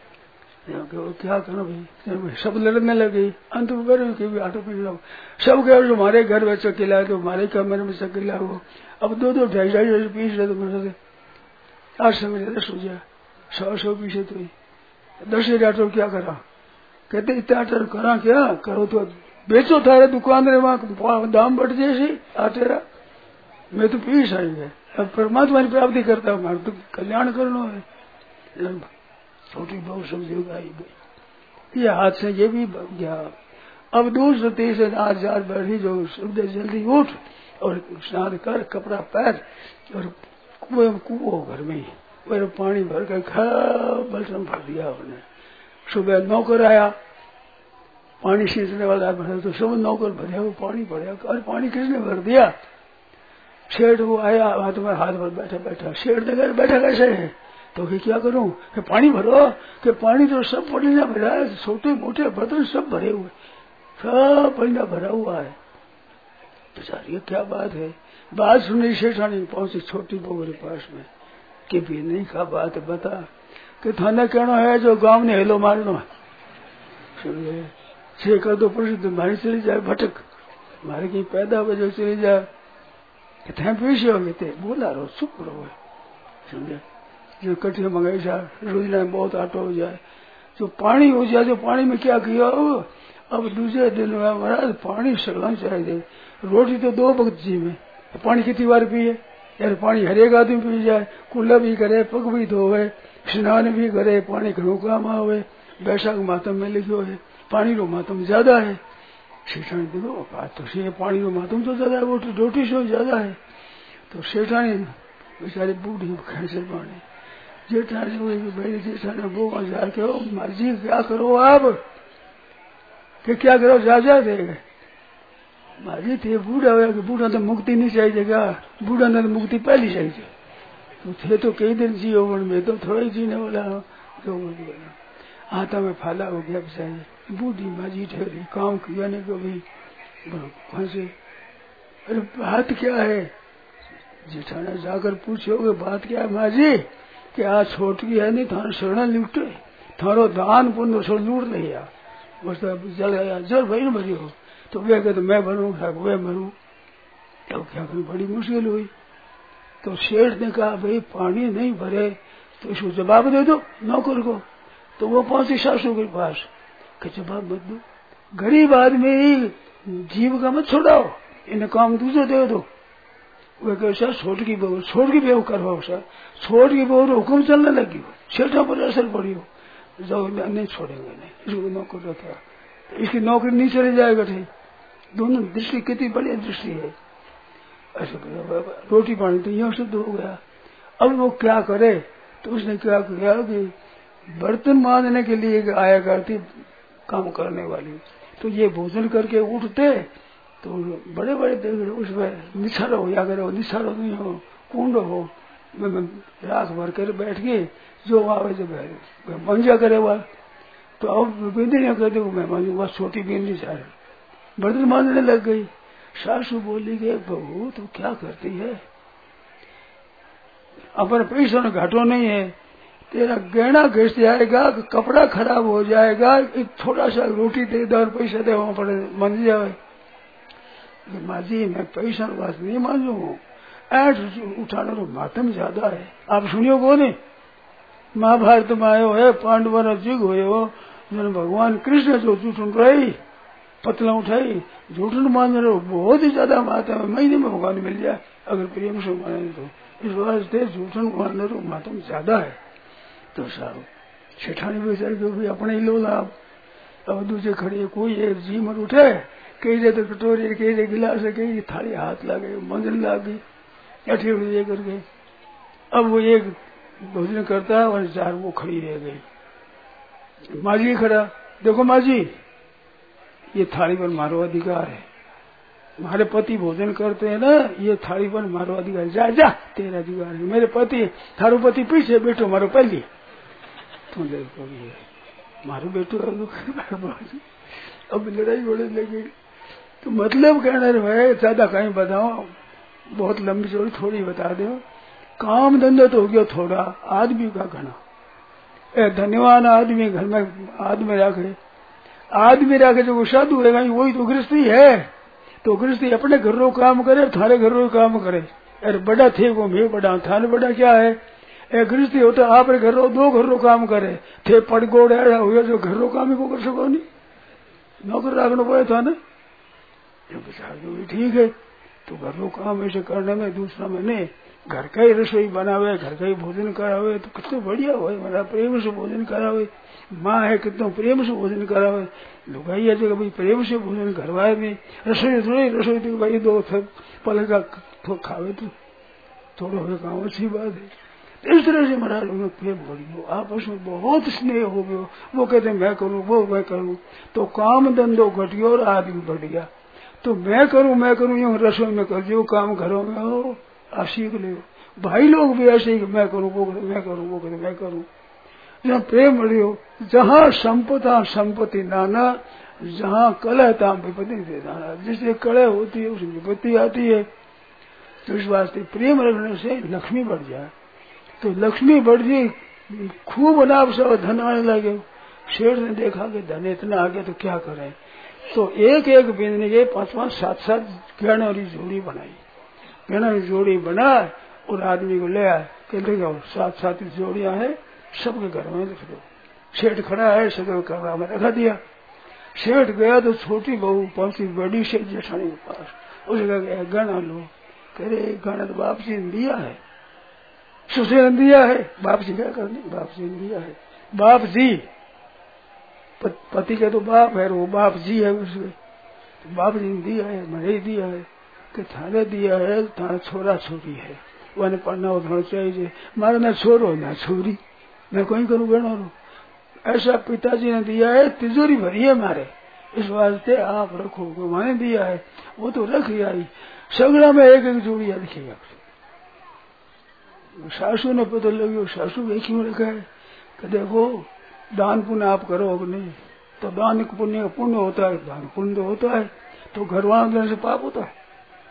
क्या करो भाई, सब लड़ने लगे, अंत में करो कि आटो पीस लो, सब कह जो हमारे घर में चकेला तो हमारे कमरे में चकेला हो, अब दो दो ढाई ढाई पीस रहे तो मेरे आज समय दस हो जाए, सौ सौ पीसे तो दस ही आटो क्या करा, कहते इतना आटा करा क्या करो, तो बेचो थारे दुकान रे वहां दाम बढ़ जैसे आटेरा, मैं तो पीस आई है, अब परमात्मा की प्राप्ति करता हूँ, तो कल्याण करना है। छोटी बहुत समझेगा ये हाथ से ये भी गया। अब दूसरे तीसरे आज आज बैठी जो सुबह जल्दी उठ और स्नान कर कपड़ा पहन और कुएं कुओं घर में ही पानी भर कर खा बर्तन भर दिया उन्हें। सुबह नौकर आया पानी सींचने वाला भरा तो सब नौकर भरिया वो पानी भरिया, और पानी किसने भर दिया, शेठ वो आया हाथ में हाथ भर बैठा बैठा, शेठ ने कहा बैठा कैसे है, तो कि क्या करूं, कि पानी भरो, कि पानी तो सब पड़ीना भरा है, छोटे मोटे बर्तन सब भरे हुए, सब पड़ीना भरा हुआ है। बेचारी क्या बात है, बात सुनी शेठानी पहुंची छोटी बहू के पास में, कि भी नहीं का बात बता, कि थाने कहना है जो गांव ने हेलो मारना है, छे कर दो प्रसिद्ध मारी चली जाए भटक, मारे कहीं पैदा हो जो चली जाए, थे पीछे होंगे थे बोला रो चुप रहो, समझे, जो कटिया मंगाई जा रोजना में बहुत आटो हो जाए, जो पानी हो जाए, जो पानी में क्या किया हो, अब दूसरे दिन में महाराज पानी सगला चाहिए, रोटी तो दो वक्त जी में, पानी कितनी बार पिए यार, पानी हर एक आदमी पी जाए, कुल्ला भी करे, पग भी धोवे, स्नान भी करे, पानी घरों काम आवे, बैसाख मातम में लिखो है पानी रो मातम ज्यादा है, सेठानी देखो बात तो सही है, पानी रो मातम तो ज्यादा है, वो रोटी से ज्यादा है। तो सेठानी बेचारी बूढ़ी कैसे पानी जेठानी हुई भाई जेठानी वो जाके हो मर्जी क्या करो आप, कि क्या करो जा जा देगा मर्जी थे, बूढ़ा हो कि बूढ़ा तो मुक्ति नहीं चाहिए क्या, बूढ़ा ने तो मुक्ति पहली चाहिए, तो थे तो कई दिन जियो में तो थोड़ा ही जीने वाला जो आता में फाला हो गया बेचारी, बूढ़ी माजी ठहरी काम किया नहीं कभी फंसे, अरे बात क्या है, जेठाना जाकर पूछोगे बात क्या है माजी, कि आज छोटकी है नहीं थारो शरण लूटे, थारो दान पुण्य सो लूट लिया, बस जल गया जल भाई न भरी हो, तो वे कहते मैं भरू वे भरू, तो क्या करी बड़ी मुश्किल हुई। तो शेठ ने कहा भाई पानी नहीं भरे तो इसको जवाब दे दो नौकर को, तो वो पहुंची सासू के पास, कि जवाब मत दो, गरीब आदमी जीव का मत छोड़ाओ, इन्हें काम दूसरे दे दो, वे कैसा छोट की बहू छोट की बहू करवाओ सर, छोट की बहू हुक्म चलने लगी हो, सेठा पर असर पड़ी हो, जाओ नहीं छोड़ेंगे नहीं, इसको नौकर रखा, इसकी नौकरी नहीं चली जाएगा। ठीक, दोनों दृष्टि कितनी बढ़िया दृष्टि है। ऐसा रोटी पानी तो यहाँ शुद्ध हो गया। अब वो क्या करे, तो उसने क्या किया कि बर्तन मांजने के लिए आया करती काम करने वाली, तो ये भोजन करके उठते तो बड़े बड़े उसमें निछारो हो या करे, निछारो नहीं हो, कुंड हो, मैं राख भर कर बैठ गई, जो आवे जो मंजा करे वह, तो अब बिंदी कर दे मैं मांझू, वह छोटी बिंदी सारे बर्तन मांजने लग गई। सासू बोली कि बहू तू क्या करती है, अपन पैसा में घाटो नहीं है, तेरा गहना घिस जाएगा, कपड़ा खराब हो जाएगा, एक थोड़ा सा रोटी दे दो और पैसा दे पड़े मंज जाए। माँ जी मैं पैसा वास नहीं मांझू, ऐठ उठाने तो मातम ज्यादा है। आप सुनियो को नहीं, महाभारत में आयो है, पांडव न युग हो, भगवान कृष्ण जो झूठन रही पतला उठाई, झूठन मान रहे बहुत ही ज्यादा माता है, महीने में भगवान मिल जाए अगर प्रेम से माने तो, इस वास्ते झूठन मान रहे मातम ज्यादा है। तो साहब सेठानी बेचारी को भी अपने ही लो लाभ, अब दूसरे खड़ी कोई एक जी मत उठे, कई दे तो कटोरी, कई दे गिलास, कई थाली हाथ लगे, मंजन लाग गई, अठी उठी ये करके। अब वो एक भोजन करता है और चार वो खड़ी रह गई। माँ जी खड़ा, देखो माँ जी ये थाली पर मारो अधिकार है, हमारे पति भोजन करते हैं ना, ये थाली पर मारो अधिकार, जा जा तेरा अधिकार है, मेरे पति थारो पति पीछे बैठो मारो पहली, तुम देखो ये मारो बेटो। अब लड़ाई होने लगी। तो मतलब कहना भाई ज्यादा कहीं बताओ, बहुत लंबी चौड़ी थोड़ी बता दो। काम धंधा तो हो गया थोड़ा, आदमी का घना, ए धन्यवान आदमी घर में आदमी रखे, आदमी रखे जो साधु है वही तो गृहस्थी है, तो गृहस्थी अपने घरों काम करे, थारे घरों काम करे। अरे बड़ा थे वो मैं बड़ा, थाने बड़ा क्या है, ए गृहस्थी हो तो आप घरों दो घरों काम करे, थे पड़गोड़ हुए जो घरों काम ही को कर सको नहीं, नौकर रखना पड़े था ना, ठीक है। तो घरों काम ऐसे करने में दूसरा में नहीं, घर का ही रसोई बनावे, घर का ही भोजन करावे तो कितना बढ़िया हो, मेरा प्रेम से भोजन करावे, माँ है कितना प्रेम से भोजन करावे, लुगाई है जो भाई प्रेम से भोजन करवाए नहीं, रसोई थोड़ी रसोई तो भाई दो पल का तो खावे तो थोड़ा हो काम, अच्छी बात है। इस तरह से महाराज लोग प्रेम हो गयो, आपस में बहुत स्नेह हो गयो, वो कहते मैं करूँ वो मैं करूँ, तो काम धंधो घट गया और आदमी बढ़ गया। तो मैं करूँ मैं करूँ यूँ रसोई में कर जो काम घरों में हो आप सीख ले, भाई लोग भी ऐसे ही मैं करूँ वो करूँ मैं करूँ वो करूँ मैं करूँ, जहाँ प्रेम बढ़ियो, जहाँ संपदा संपत्ति नाना, जहाँ कला तहाँ विपत्ति दे नाना, जिससे कला होती है उसमें विपत्ति आती है। तो इस वास्ते प्रेम रखने से लक्ष्मी बढ़ जाए, तो लक्ष्मी बढ़ गई, खूब अनाप सब धन आने लगे। शेर ने देखा कि धन इतना आ गया तो क्या करें, तो एक एक बिंदने के पांच पांच सात सात गहने वाली जोड़ी बनाई, गहना की जोड़ी बना और आदमी को ले आए, कहते जाओ सात सात जोड़ियां हैं सबके घर में रख दो। सेठ खड़ा है, सबके कमरा में रखा दिया। सेठ गया तो छोटी बहू पहुंची बड़ी सेठ जेठानी के पास, उसने कहा गहना लो, कह रहे गहना तो बाप जी ने दिया है, ससुर ने दिया है, बाप जी क्या करने, बाप जी ने दिया है, बाप जी पति का तो बाप है, वो बाप जी है उसके, तो बाप जी ने दिया है, मैंने ही दिया है, कि थाने दिया है, थाना छोरा छोरी है, वो पढ़ना होना चाहिए, मारा ना छोरो ना छोरी, मैं कोई करूँ गणा रू, ऐसा पिताजी ने दिया है, तिजोरी भरी है मारे, इस वास्ते आप रखो, मैंने दिया है वो तो रख आई, सगड़ा में एक एक जोड़ी रखेगा। सासू ने पता लगी, सासू भी क्यों रखा है, कि देखो दान पुण्य आप करो कि नहीं, तो दान पुण्य पुण्य होता है, दान पुण्य तो होता है, तो घर वालों से पाप होता है।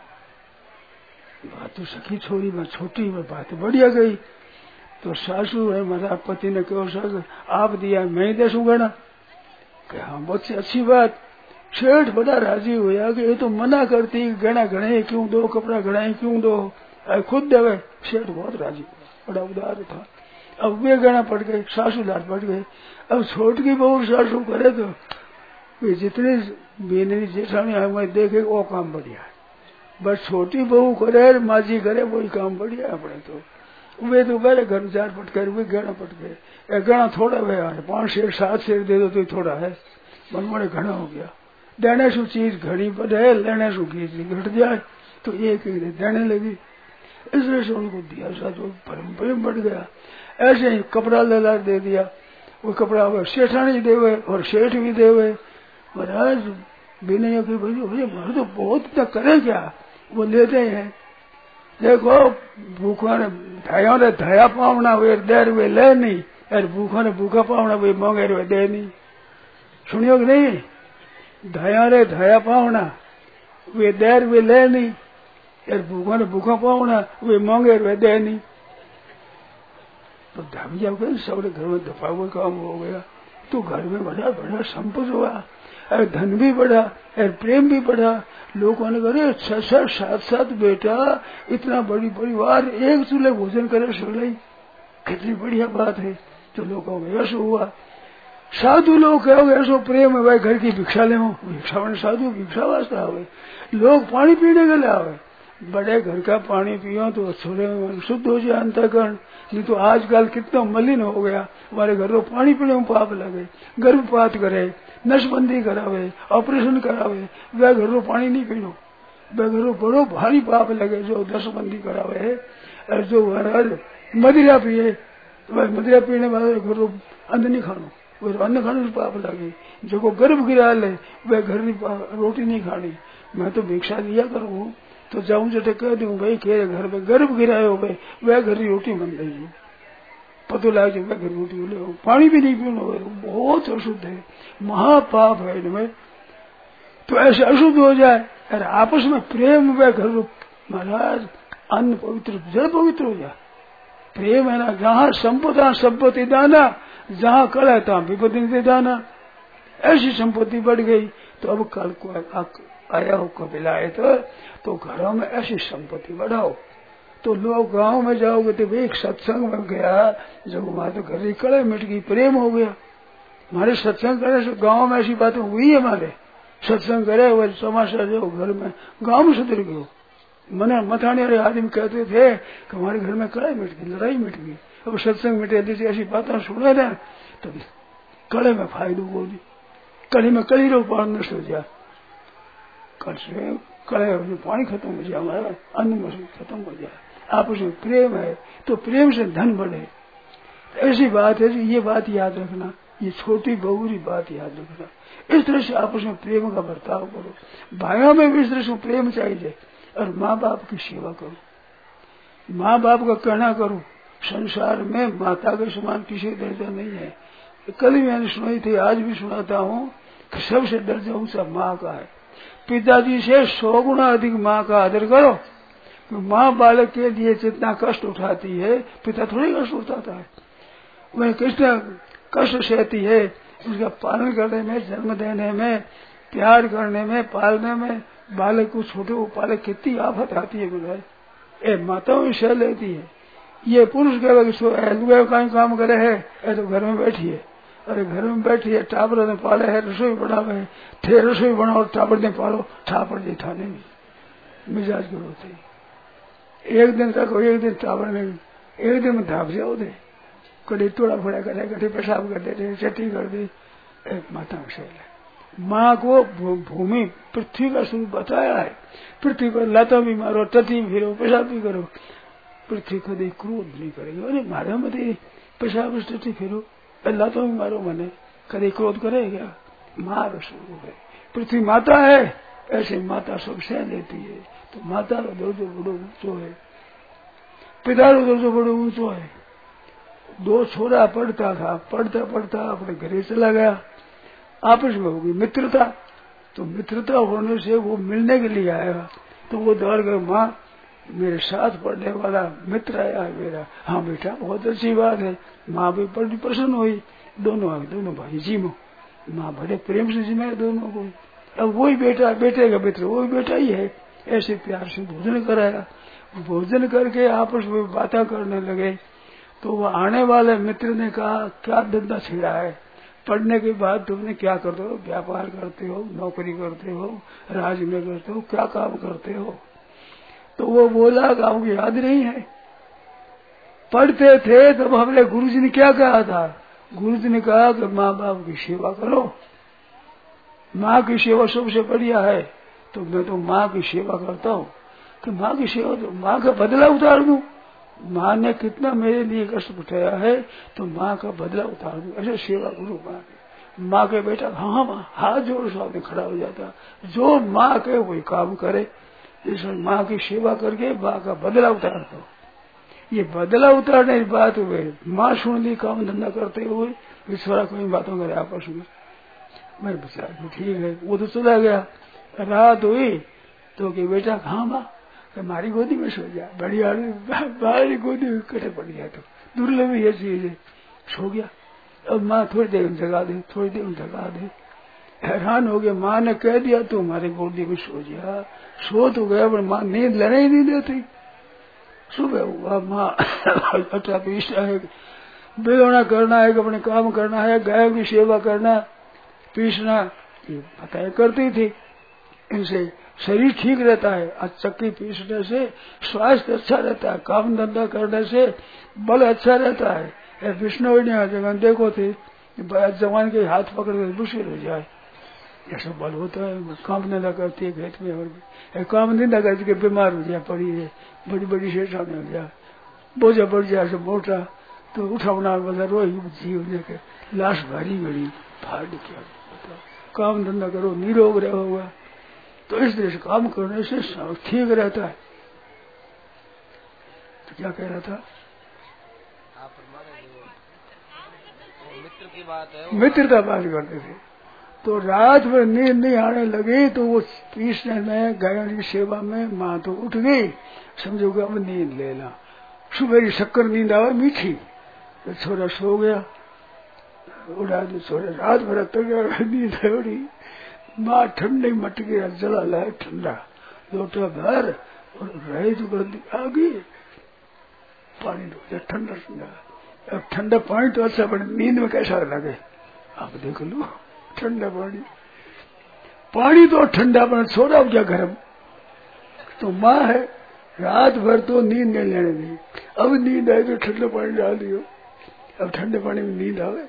बात तो सखी छोरी में छोटी में बात बढ़िया गई। तो सासू है मेरा पति ने कहो सर आप दिया मैं ही दे सूंगा ना, कि हाँ बहुत अच्छी बात। सेठ बड़ा राजी हुआ कि ये तो मना करती, गहना गणे क्यों दो, कपड़ा गणे क्यों दो, खुद देवे। सेठ बहुत राजी हुआ, बड़ा उदार था। अब वे गहना पड़ गए, सासू लाट पड़ गए। अब छोट की बहू सासू करे तो जितनी बेनरी जेठानी है मैं देखे वो काम बढ़िया है, बस छोटी बहू करे माजी करे वही काम बढ़िया अपने तो वे तो मेरे घर में चार पटके वे गहना पटके गहना थोड़ा वे पांच शेर सात शेर दे दो तो थोड़ा है मन मोड़े घना हो गया देने शू चीज घड़ी बढ़े लेने शू की चीज घट जाए तो एक एक देने लगी इसलिए से उनको दिया सा जो परम्परा बढ़ गया। ऐसे ही कपड़ा लला दे दिया वो कपड़ा वो सेठानी देवे और सेठ भी देवे महाराज विनय की भाई मर तो बहुत तक करे क्या वो लेते हैं। देखो भूखा ने धाया ने धाया पावना वे देर वे ले नहीं यार भूखा ने भूखा पावना वे मांगे वे दे नहीं सुनियो कि नहीं धाया रे धाया पावना वे देर वे ले नहीं यार भूखा ने भूखा पावना वे मांगे वे दे नहीं तो धाम जाओ के सबने घर में दफा हुआ काम हो गया तो घर में बड़ा बड़ा संपत्ति हुआ और धन भी बढ़ा और प्रेम भी बढ़ा। लोगों ने करे छह छह सात सात बेटा इतना बड़ी परिवार एक चूल्हे भोजन करे सुलाई कितनी बढ़िया बात है। तो लोगों में ऐसा हुआ साधु लोग कहोगे ऐसा प्रेम है भाई घर की भिक्षा ले भिक्षा बने साधु भिक्षा वास्ते आवे लोग पानी पीने के लिए आवे बड़े घर का पानी पियो तो थोड़े शुद्ध हो जाए अंतःकरण। नहीं तो आजकल कितना मलिन हो गया हमारे घर में पानी पीने में पाप लगे गर्भपात करे नसबंदी करावे ऑपरेशन करावे वह घर में पानी नहीं पीनो वह घर में बड़ो भारी पाप लगे जो नसबंदी करावे और जो मदिरा पिए वह मदिरा पीने वाले घर अन्न नहीं खानो वो अन्न खाने से पाप लगे जो गर्भ गिरा ले वह घर रोटी नहीं खानी। मैं तो भिक्षा दिया करूँ तो जाऊं जटे कह दूं भाई के घर में गर्भ गिरायो भाई वह घर की रोटी बन रही है पतो लाग वह घर रोटी ले पानी भी नहीं पीना बहुत अशुद्ध है महापाप है इनमें। तो ऐसे अशुद्ध हो जाए अरे आपस में प्रेम वह घर महाराज अन्न पवित्र जल पवित्र हो जाए प्रेम है ना जहाँ संपदा संपत्ति दाना जहाँ कल है तहाँ विपत्ति दाना ऐसी संपत्ति बढ़ गई। तो अब कल को आया हो कपिलाए तो, तो घरों में ऐसी संपत्ति बढ़ाओ। तो लोग गांव में जाओगे तो एक सत्संग में गया जब हमारे तो घर की कड़े मिट गई प्रेम हो गया हमारे सत्संग करे से गांव में ऐसी बातें हुई है हमारे सत्संग करे वो समाचार जो घर में गांव में सुधर गयो मने मथाने वाले आदमी कहते थे कि हमारे घर में कड़ाई मिट गई लड़ाई मिट गई अब सत्संग मिटे जैसी ऐसी बातें सुने ना तो कड़े में फायदो बोली कड़ी में कड़ी लोग पान नष्ट हो जाए कल से कड़े पानी खत्म हो जाए हमारा अन्न में खत्म हो जाए आपस में प्रेम है तो प्रेम से धन बढ़े। ऐसी बात है ये बात याद रखना ये छोटी बहुरी बात याद रखना इस तरह से आपस में प्रेम का बर्ताव करो भाइयों में भी इस तरह से प्रेम चाहिए और माँ बाप की सेवा करो माँ बाप का कहना करो संसार में माता के समान किसी दर्जा नहीं है। कल ही मैंने सुनाई थी आज भी सुनाता हूँ कि सबसे दर्जा ऊंचा माँ का है पिताजी से सौ गुना अधिक माँ का आदर करो। माँ बालक के लिए जितना कष्ट उठाती है पिता थोड़ी कष्ट उठाता है वह कितना कष्ट सहती है उसका पालन करने में जन्म देने में प्यार करने में पालने में बालक को छोटे को पाले कितनी आफत आती है बोले ए माताओं सह लेती है। ये पुरुष कहे का काम करे है ए तो घर में बैठी है अरे घर में बैठी है टाबर ने पाले है रसोई बनावे थे रसोई बनाओ टाबर ने पालो ठापर जेठाने में मिजाज के होते एक दिन तक एक दिन टाबर ने एक दिन में धाप जाओ दे कभी तोड़ा फोड़ा करे कभी पेशाब कर दे चट्टी कर दे एक माता में शैल माँ को भूमि पृथ्वी का स्वरूप बताया है पृथ्वी पर लाता भी मारो टटी भी फिरो पेशाब भी करो पृथ्वी कभी क्रोध नहीं करेगी अरे मारे मत पेशाब टटी फिरो लाता भी मारो मैंने कभी क्रोध करेगा माँ का स्वरूप है पृथ्वी माता है ऐसे माता सब सह लेती है। तो माता का दर्जो बड़ो ऊंचो है पिता का दर्जो बड़ो ऊंचो है। दो छोरा पढ़ता था पढ़ता पढ़ता अपने घरे चला गया आपस में होगी मित्रता तो मित्रता होने से वो मिलने के लिए आएगा तो वो दौड़ गए माँ मेरे साथ पढ़ने वाला मित्र आया है मेरा हाँ बेटा बहुत अच्छी बात है। माँ भी बड़ी प्रसन्न हुई दोनों दोनों भाई जीमो माँ बड़े प्रेम से जिम्मे दोनों को अब वही बेटा बेटे का मित्र वही बेटा ही है ऐसे प्यार से भोजन कराया भोजन करके आपस में बातें करने लगे। तो वो आने वाले मित्र ने कहा क्या धंधा छिड़ा है पढ़ने के बाद तुमने क्या करते हो व्यापार करते हो नौकरी करते हो राज्य में करते हो क्या काम करते हो तो वो बोला कि आपको याद नहीं है, पढ़ते थे तब हमने गुरुजी ने क्या कहा था? गुरुजी ने कहा कि माँ बाप की सेवा करो, माँ की सेवा सबसे बढ़िया है। तो मैं तो माँ की सेवा करता हूँ कि माँ की सेवा, तो माँ का बदला उतार दूं। माँ ने कितना मेरे लिए कष्ट उठाया है, तो माँ का बदला उतार दूं, ऐसे सेवा करूं माँ की। माँ के बेटा हाँ माँ, हाथ जोड़ सामने खड़ा हो जाता, जो माँ के वही काम करे। इसमें माँ की सेवा करके माँ का बदला उतार दो। ये बदला उतारने की बात हुए, माँ सुन ली काम धंधा करते हुए, ईश्वरा कोई बातों करे आपस में। मेरे विचार में ठीक है, वो तो चला गया। रात हुई तो कि बेटा हाँ माँ, हमारी गोदी में सो गया, बढ़िया बाहरी गोदी में कटे पड़ गया, तो दुर्लभ ये चीज है, सो गया। अब माँ थोड़ी देर में जगा दे, थोड़ी देर में जगा दे। हैरान हो गया, माँ ने कह दिया तो हमारे गोदी में सो गया। सो तो गया पर माँ नींद लेने ही नहीं देती। सुबह हुआ, माँ अच्छा पीसना है, बेलौना करना है, अपने काम करना है, गाय की सेवा करना, पीसना, ये बताया करती थी। इनसे शरीर ठीक रहता है, चक्की पीसने से स्वास्थ्य अच्छा रहता है, काम धंधा करने से बल अच्छा रहता है। विष्णु जगह देखो थे जवान के हाथ पकड़ कर मुश्किल हो जाए, ऐसा बल होता है। काम धंधा करती है खेत में, और काम धंधा करके बीमार हो जाए, पड़ी है बड़ी बड़ी सेठा में हो जाए, बोझा बढ़ जाए मोटा, तो उठाना वाला रोई जीव लेके लाश भारी बड़ी फाड़ क्या बताओ। काम धंधा करो, निरोग रहोगा, तो इस तरह से काम करने से ठीक रहता है। तो क्या कह रहा था? आप मित्र की बात है, मित्रता बात करते थे। तो रात में नींद नहीं आने लगी, तो वो पीसने में गायों की सेवा में माँ तो उठ गई, समझो कि अब नींद लेना। सुबह शक्कर नींद आवे मीठी, तो छोरा सो गया, उड़ा दो छोरा, रात भर तक नींद है उड़ी। माँ ठंडे मटके जला लाए ठंडा लोटा भर, और रही तो गंदी आ गई, पानी डो ठंडा ठंडा। अब ठंडा पानी तो अच्छा, पर नींद में कैसा लगे आप देख लो। ठंडा पानी, पानी तो ठंडा, पर छोड़ा क्या गर्म। तो माँ है, रात भर तो नींद नहीं लेने दी, अब नींद आई तो ठंडा पानी डाल दियो, अब ठंडे पानी में नींद आवे।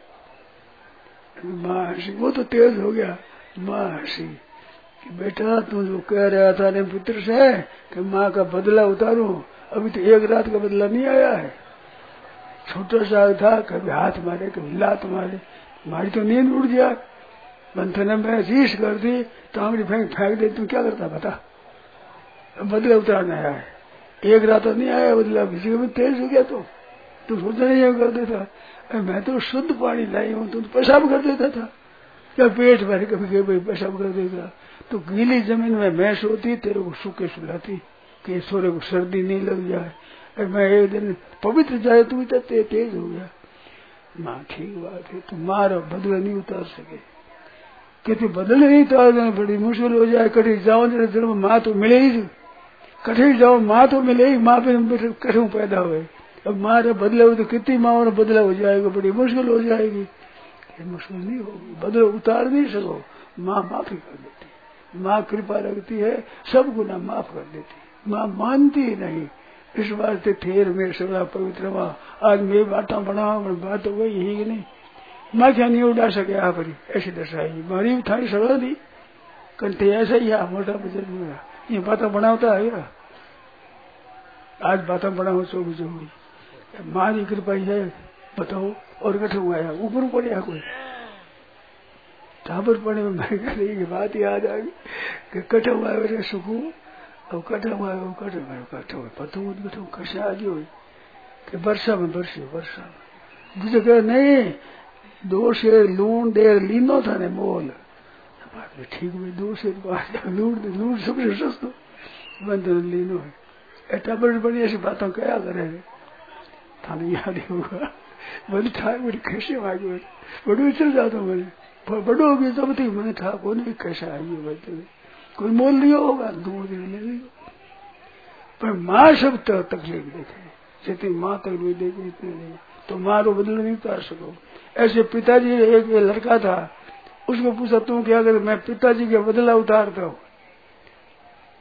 माँ हंसी, वो तो तेज हो गया। माँ हंसी कि बेटा तू जो कह रहा था ने पुत्र से कि माँ का बदला उतारूं, अभी तो एक रात का बदला नहीं आया है। छोटा सा था, कभी हाथ मारे कभी लात मारे, हमारी तो नींद उड़ जाए। बंधन में शीश कर दी, तांबड़ी फेंक फेंक दे, तू क्या करता बता? बदला उतारने आया है, एक रात तो नहीं आया बदला, किसी में तेज हो गया तो तू सोचना नहीं कर देता। मैं तो शुद्ध पानी लाई हूँ, तू तो पेशाब कर देता था, क्या पेट भर कभी कभी पेशाब कर देता। तो गीली जमीन में मैं सोती, तेरे को सूखे सुलाती कि सोरे को सर्दी नहीं लग जाए। मैं एक दिन पवित्र जाए तू इतना ते, तेज हो गया। माँ ठीक बात है, तुम्हारा बदला नहीं उतार सके, कहते बदले नहीं उतार, बड़ी मुश्किल हो जाए। कठी जाओ जन्म माँ तो मिले ही, कठी जाओ माँ तो मिले ही, माँ पे कठू पैदा हुए। अब माँ जब बदला हो तो कितनी माँ ने बदला हो जाएगा, बड़ी मुश्किल हो जाएगी। मुश्किल नहीं होगी, बदला उतार नहीं सको, माँ माफी कर देती, माँ कृपा रखती है, सब गुना माफ कर देती। माँ मानती ही नहीं, इस वास्ते ठेर में सड़ा पवित्र माँ। आज मैं बाटा बना बात हो गई ही नहीं, माँ क्या नहीं उड़ा सके आप ऐसी दशा है। मारी भी थारी सड़ा दी कंठे ऐसा ही है, मोटा बजट में ये बात बनाता है क्या? आज बात बनाओ चौबीस चौबीस, माँ की कृपा ही है बताओ। और कठू आया ऊपर पड़े कोई टापर पड़े में मैं कह रही बात याद आ गई कि कठू आए सुखू, अब कठू आयो कठू कठू पतू कठू कशा आ गई कि वर्षा में बरसी वर्षा में दूसरे कह नहीं दो शेर लूण देर लीनो था ने मोल ठीक में दो शेर लूण लूण सबसे सस्तो बंद लीनो है। टापर बड़ी ऐसी बातों क्या करे थाने याद ही होगा। मैंने था मेरी कैसे आगे बड़ो चल जाता मैंने बड़ो हो गया तब थी मैंने था को नहीं कैसे आई है बच्चे कोई मोल नहीं होगा दो दिन नहीं पर माँ सब तो तकलीफ देखे जितनी माँ तकलीफ देगी इतनी नहीं तो माँ को बदल नहीं उतार सको। ऐसे पिताजी एक लड़का था उसको पूछा तू क्या करे, मैं पिताजी के बदला उतारता हूँ।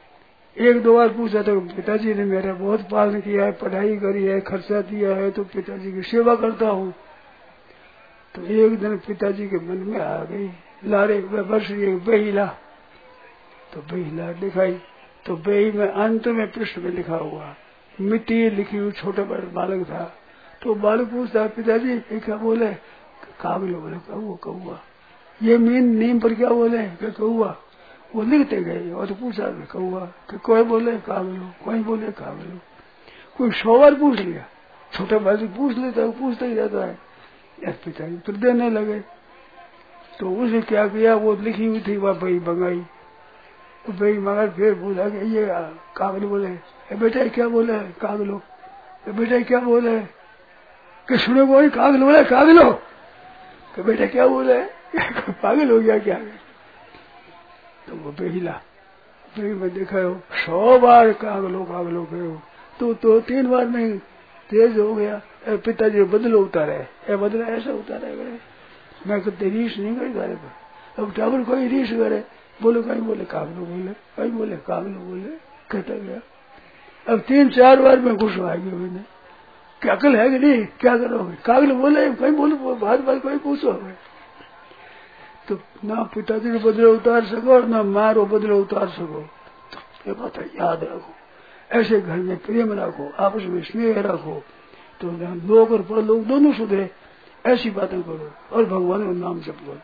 एक दो बार पूछा तो पिताजी ने मेरा बहुत पालन किया है, पढ़ाई करी है, खर्चा दिया है, तो पिताजी की सेवा करता हूँ। तो एक दिन पिताजी के मन में आ गई लारे वर्ष एक बेहिला, तो बेहिला दिखाई, तो बेही में अंत में पृष्ठ में लिखा हुआ मिट्टी लिखी हुई, छोटा बड़ा बालक था। तो बालक पूछता पिताजी ये क्या बोले? कागलो बोले कौआ कौआ। ये मीन नीम पर क्या बोले? कौआ। वो लिखते गए और तो पूछा कौआ, कोई बोले कागलो, कोई बोले कागलो। कोई सौ बार पूछ लिया, छोटा बालक पूछ लेता है, पूछता ही रहता है। यार पिताजी उत्तर देने लगे। तो उसे क्या किया, वो लिखी हुई थी वह बही मंगाई, तो बही मंगा फिर पूछा कि ये कागलो बोले बेटा क्या बोले? कागलो। बेटा क्या बोले? कि सुनो बोले कागलो बोले कागलो। कि बेटा क्या बोले? पागल हो गया क्या? तो वो बेहिला बेही में देखा हो सौ बार कागलो कागलो कहो तो तो तीन बार में तेज हो गया। पिताजी बदलो उतारे, ए बदला ऐसा उतारे गए। मैं कहते रीस नहीं करी तारे पर। अब टावर कोई रीस करे, बोलो कहीं बोले कागलो बोले, कहीं बोले कागलो बोले, कहता गया। अब तीन चार बार में गुस्सा आ गया मैंने, क्या अकल है कि नहीं, क्या करोगे? कागलो बोले कहीं बोलो, बात बात कोई पूछो। तो ना पिताजी को बदले उतार सको और ना माँ को बदले उतार सको। तो ये बात याद रखो, ऐसे घर में प्रेम रखो, आपस में स्नेह रखो, तो लोग और पर लोग दोनों सुधरे। ऐसी बातें करो और भगवान का नाम जप करो।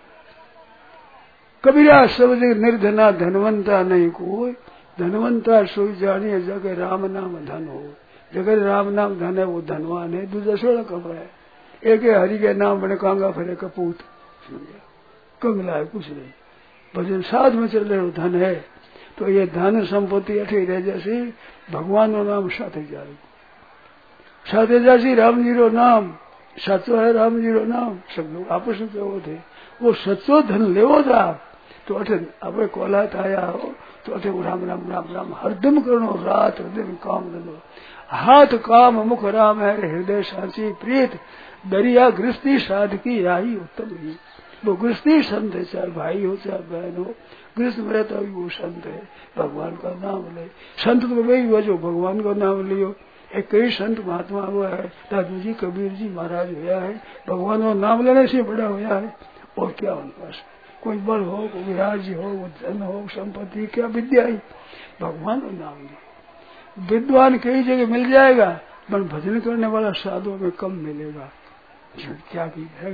कबीरा सब जगह निर्धना धनवंता नहीं कोई, धनवंता सोई जानिए जगह राम नाम धन हो। जगह राम नाम धन है वो धनवान है, दूसरा सोलह कब है। एक हरि के नाम बने कांगा फिरे कपूत, कंगला है कुछ नहीं। भजन साथ में चल रहे हो धन है। तो ये धन संपत्ति अठे रह जैसी भगवान नो नाम साथे जाए, साथे जैसी राम जी रो नाम सचो है, राम जी रो नाम सब लोग आपस में कहो थे। वो सचो धन लेवो था तो अठे अपने कोलात आया हो तो अठे राम राम राम राम हरदम करो, रात दिन काम धनो। हाथ काम मुख राम है, हृदय साची प्रीत, दरिया गृहस्थी साधकी राही उत्तम ही। वो गृहस्थी संत है, चाहे भाई हो चाहे बहन हो, गृहस्थ में रहता भी वो संत है। भगवान का नाम ले, संत तो वही हुआ जो भगवान का नाम लियो। एक कई संत महात्मा हुआ है, दादू जी कबीर जी महाराज हुआ है, भगवान का नाम लेने से बड़ा हुआ है। और क्या उनके पास कोई बल हो, कोई राज्य हो, धन हो, संपत्ति, क्या विद्या ही, भगवान का नाम ले। विद्वान कई जगह मिल जाएगा, पर भजन करने वाला साधुओं में कम मिलेगा। क्या की है,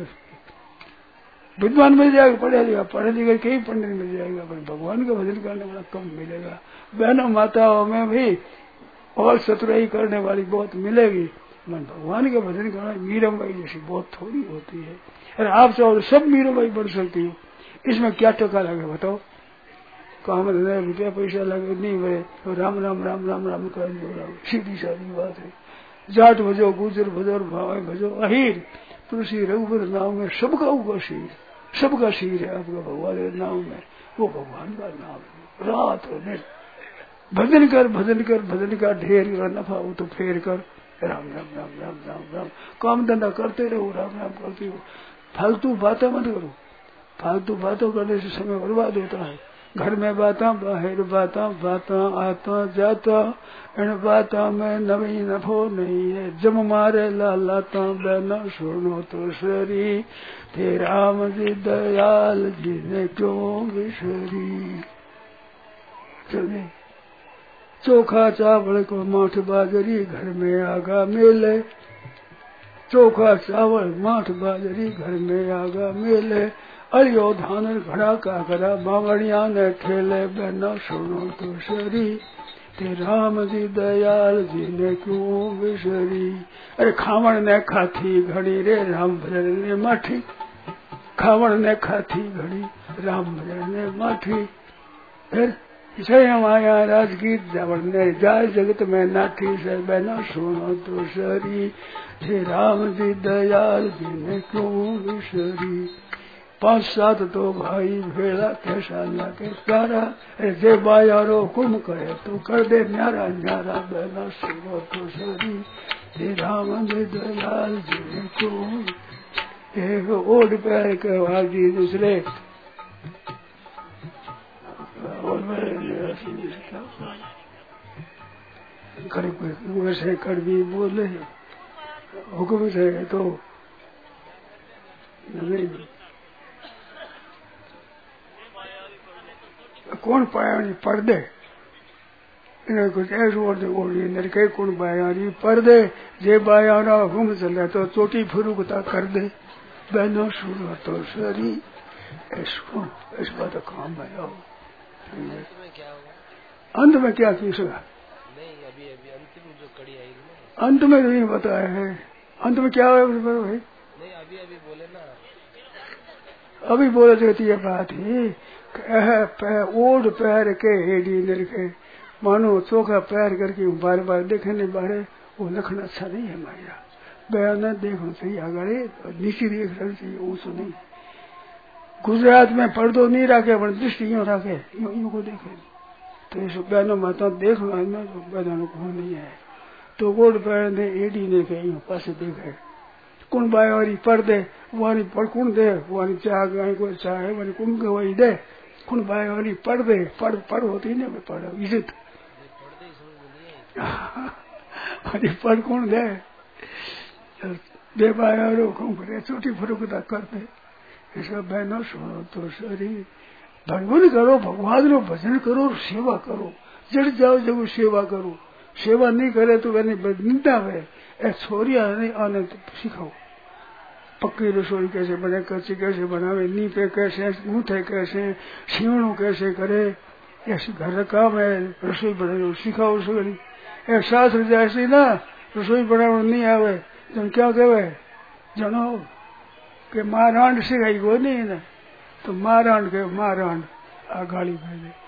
विद्वान मिल जाएगा, पढ़े लिखा पढ़े लिखे कई पंडित मिल जाएगा, पर भगवान का भजन करने वाला कम मिलेगा। बहनों माताओं में भी और चतुराई करने वाली बहुत मिलेगी, मन भगवान का भजन करना मीराबाई जैसी बहुत थोड़ी होती है। अरे आप चाहो सब मीराबाई बन सकती हो, इसमें क्या टका लगे बताओ? काम रुपया पैसा लगे नहीं बड़े तो राम राम राम राम राम कर सीधी साधी बात है। जाट भजो, गुजर भजो, भाव भजो, अहीर तुलसी रघुवर नाम में सबका ऊपर शीर, सबका शीर है आपका भगवान के नाम में। वो भगवान का नाम है। रात दिन भजन कर, भजन कर, भजन का ढेर नफा हो तो फेर कर, राम राम राम राम राम राम काम धंधा करते रहो, राम राम करते रहो। फालतू बातें मत करो, फालतू बातों करने से समय बर्बाद होता है। घर में बाता, बाहर बाता, बाता आता जाता, इन बाता में नवी नफो नहीं है। जब मारे लालाता बहना सुनो तो सरी, थे राम जी दयाल जी ने क्यों बिसरी। चले चोखा चावल को माठ बाजरी घर में आगा मेले, चोखा चावल माठ बाजरी घर में आगा मेले। अरियो धान घड़ा काकरा बावड़िया ने खेले, बहना सुनो तो सरी, ते राम जी दयाल जी ने क्यों बिसरी। अरे खावण ने खाथी घड़ी रे राम भजन ने माठी, खावण ने खाथी घड़ी राम भजन ने माठी। फिर जय माया राजगीत जावण ने जाय जगत में नाठी से, बहना सुनो तो सरी, हे राम जी दयाल जी ने क्यों बिसरी। पांच सात तो भाई भेड़ा कैसा ना के प्यारा, जे बायारो कुम करे तो कर दे न्यारा न्यारा, बहना सुनो तो सरी, हे राम जी दयाल जी ने क्यों। एक ओढ़ पैर के वाजी दूसरे और वैसे कड़वी बोले हुक्म से तो नहीं। कौन पाया नहीं पर्दे इन्हें कुछ ऐसे और कई कौन पाया नहीं पर्दे जे बाया ना हुक्म चले तो चोटी फुरुकता कर दे बहनों सुनो तो सरी ऐसो इस बात काम है। अंत में क्या चीजेगा नहीं अभी अभी अंतिम जो कड़ी आई अंत में नहीं बताया है। अंत में क्या है भाई नहीं अभी अभी बोले ना अभी बोले देती है बात ही पैर ओढ़ पैर के हेडी निरखे मानो चोखा पैर करके बार बार देखने बारे वो लखन अच्छा नहीं है माया बयान देखना चाहिए अगर नीचे देख रही चाहिए ऊँच नहीं। गुजरात में पर्दो नहीं रखे पर दृष्टि यूँ रखे यूँ यूँ को देखे तो इस बहनों माता देख लो में तो बहनों को नहीं है तो गोड़ पैर ने एडी ने के यूँ पास देखे कौन बाय वाली पर्दे वाली पड़ कौन दे वाली चाह गए कोई चाह वाली कौन गवाही दे कौन बाय वाली पर्दे पढ़ पढ़ होती नहीं पढ़ इज्जत वाली पढ़ कौन दे दे बाय वालों कौन करे छोटी फरुकता करते ऐसा बहनों सुनो तो सरी भगवान करो भगवान रो भजन करो सेवा करो जड़ जाओ जब सेवा करो सेवा नहीं करे तो मैंने निंदा है ए छोरिया नहीं आने सिखाओ पक्की रसोई कैसे बने कच्ची कैसे बनावे नीपे कैसे गूंथे कैसे सीवणों कैसे करे ऐसे घर काम है रसोई बनाने सिखाओ सगड़ी ए शास्त्र जैसी ना रसोई बनाने नहीं आवे जन क्या कहे जनो के मारांड सिखाई को नहीं ना तो मारांड के मारांड आ गाली भाई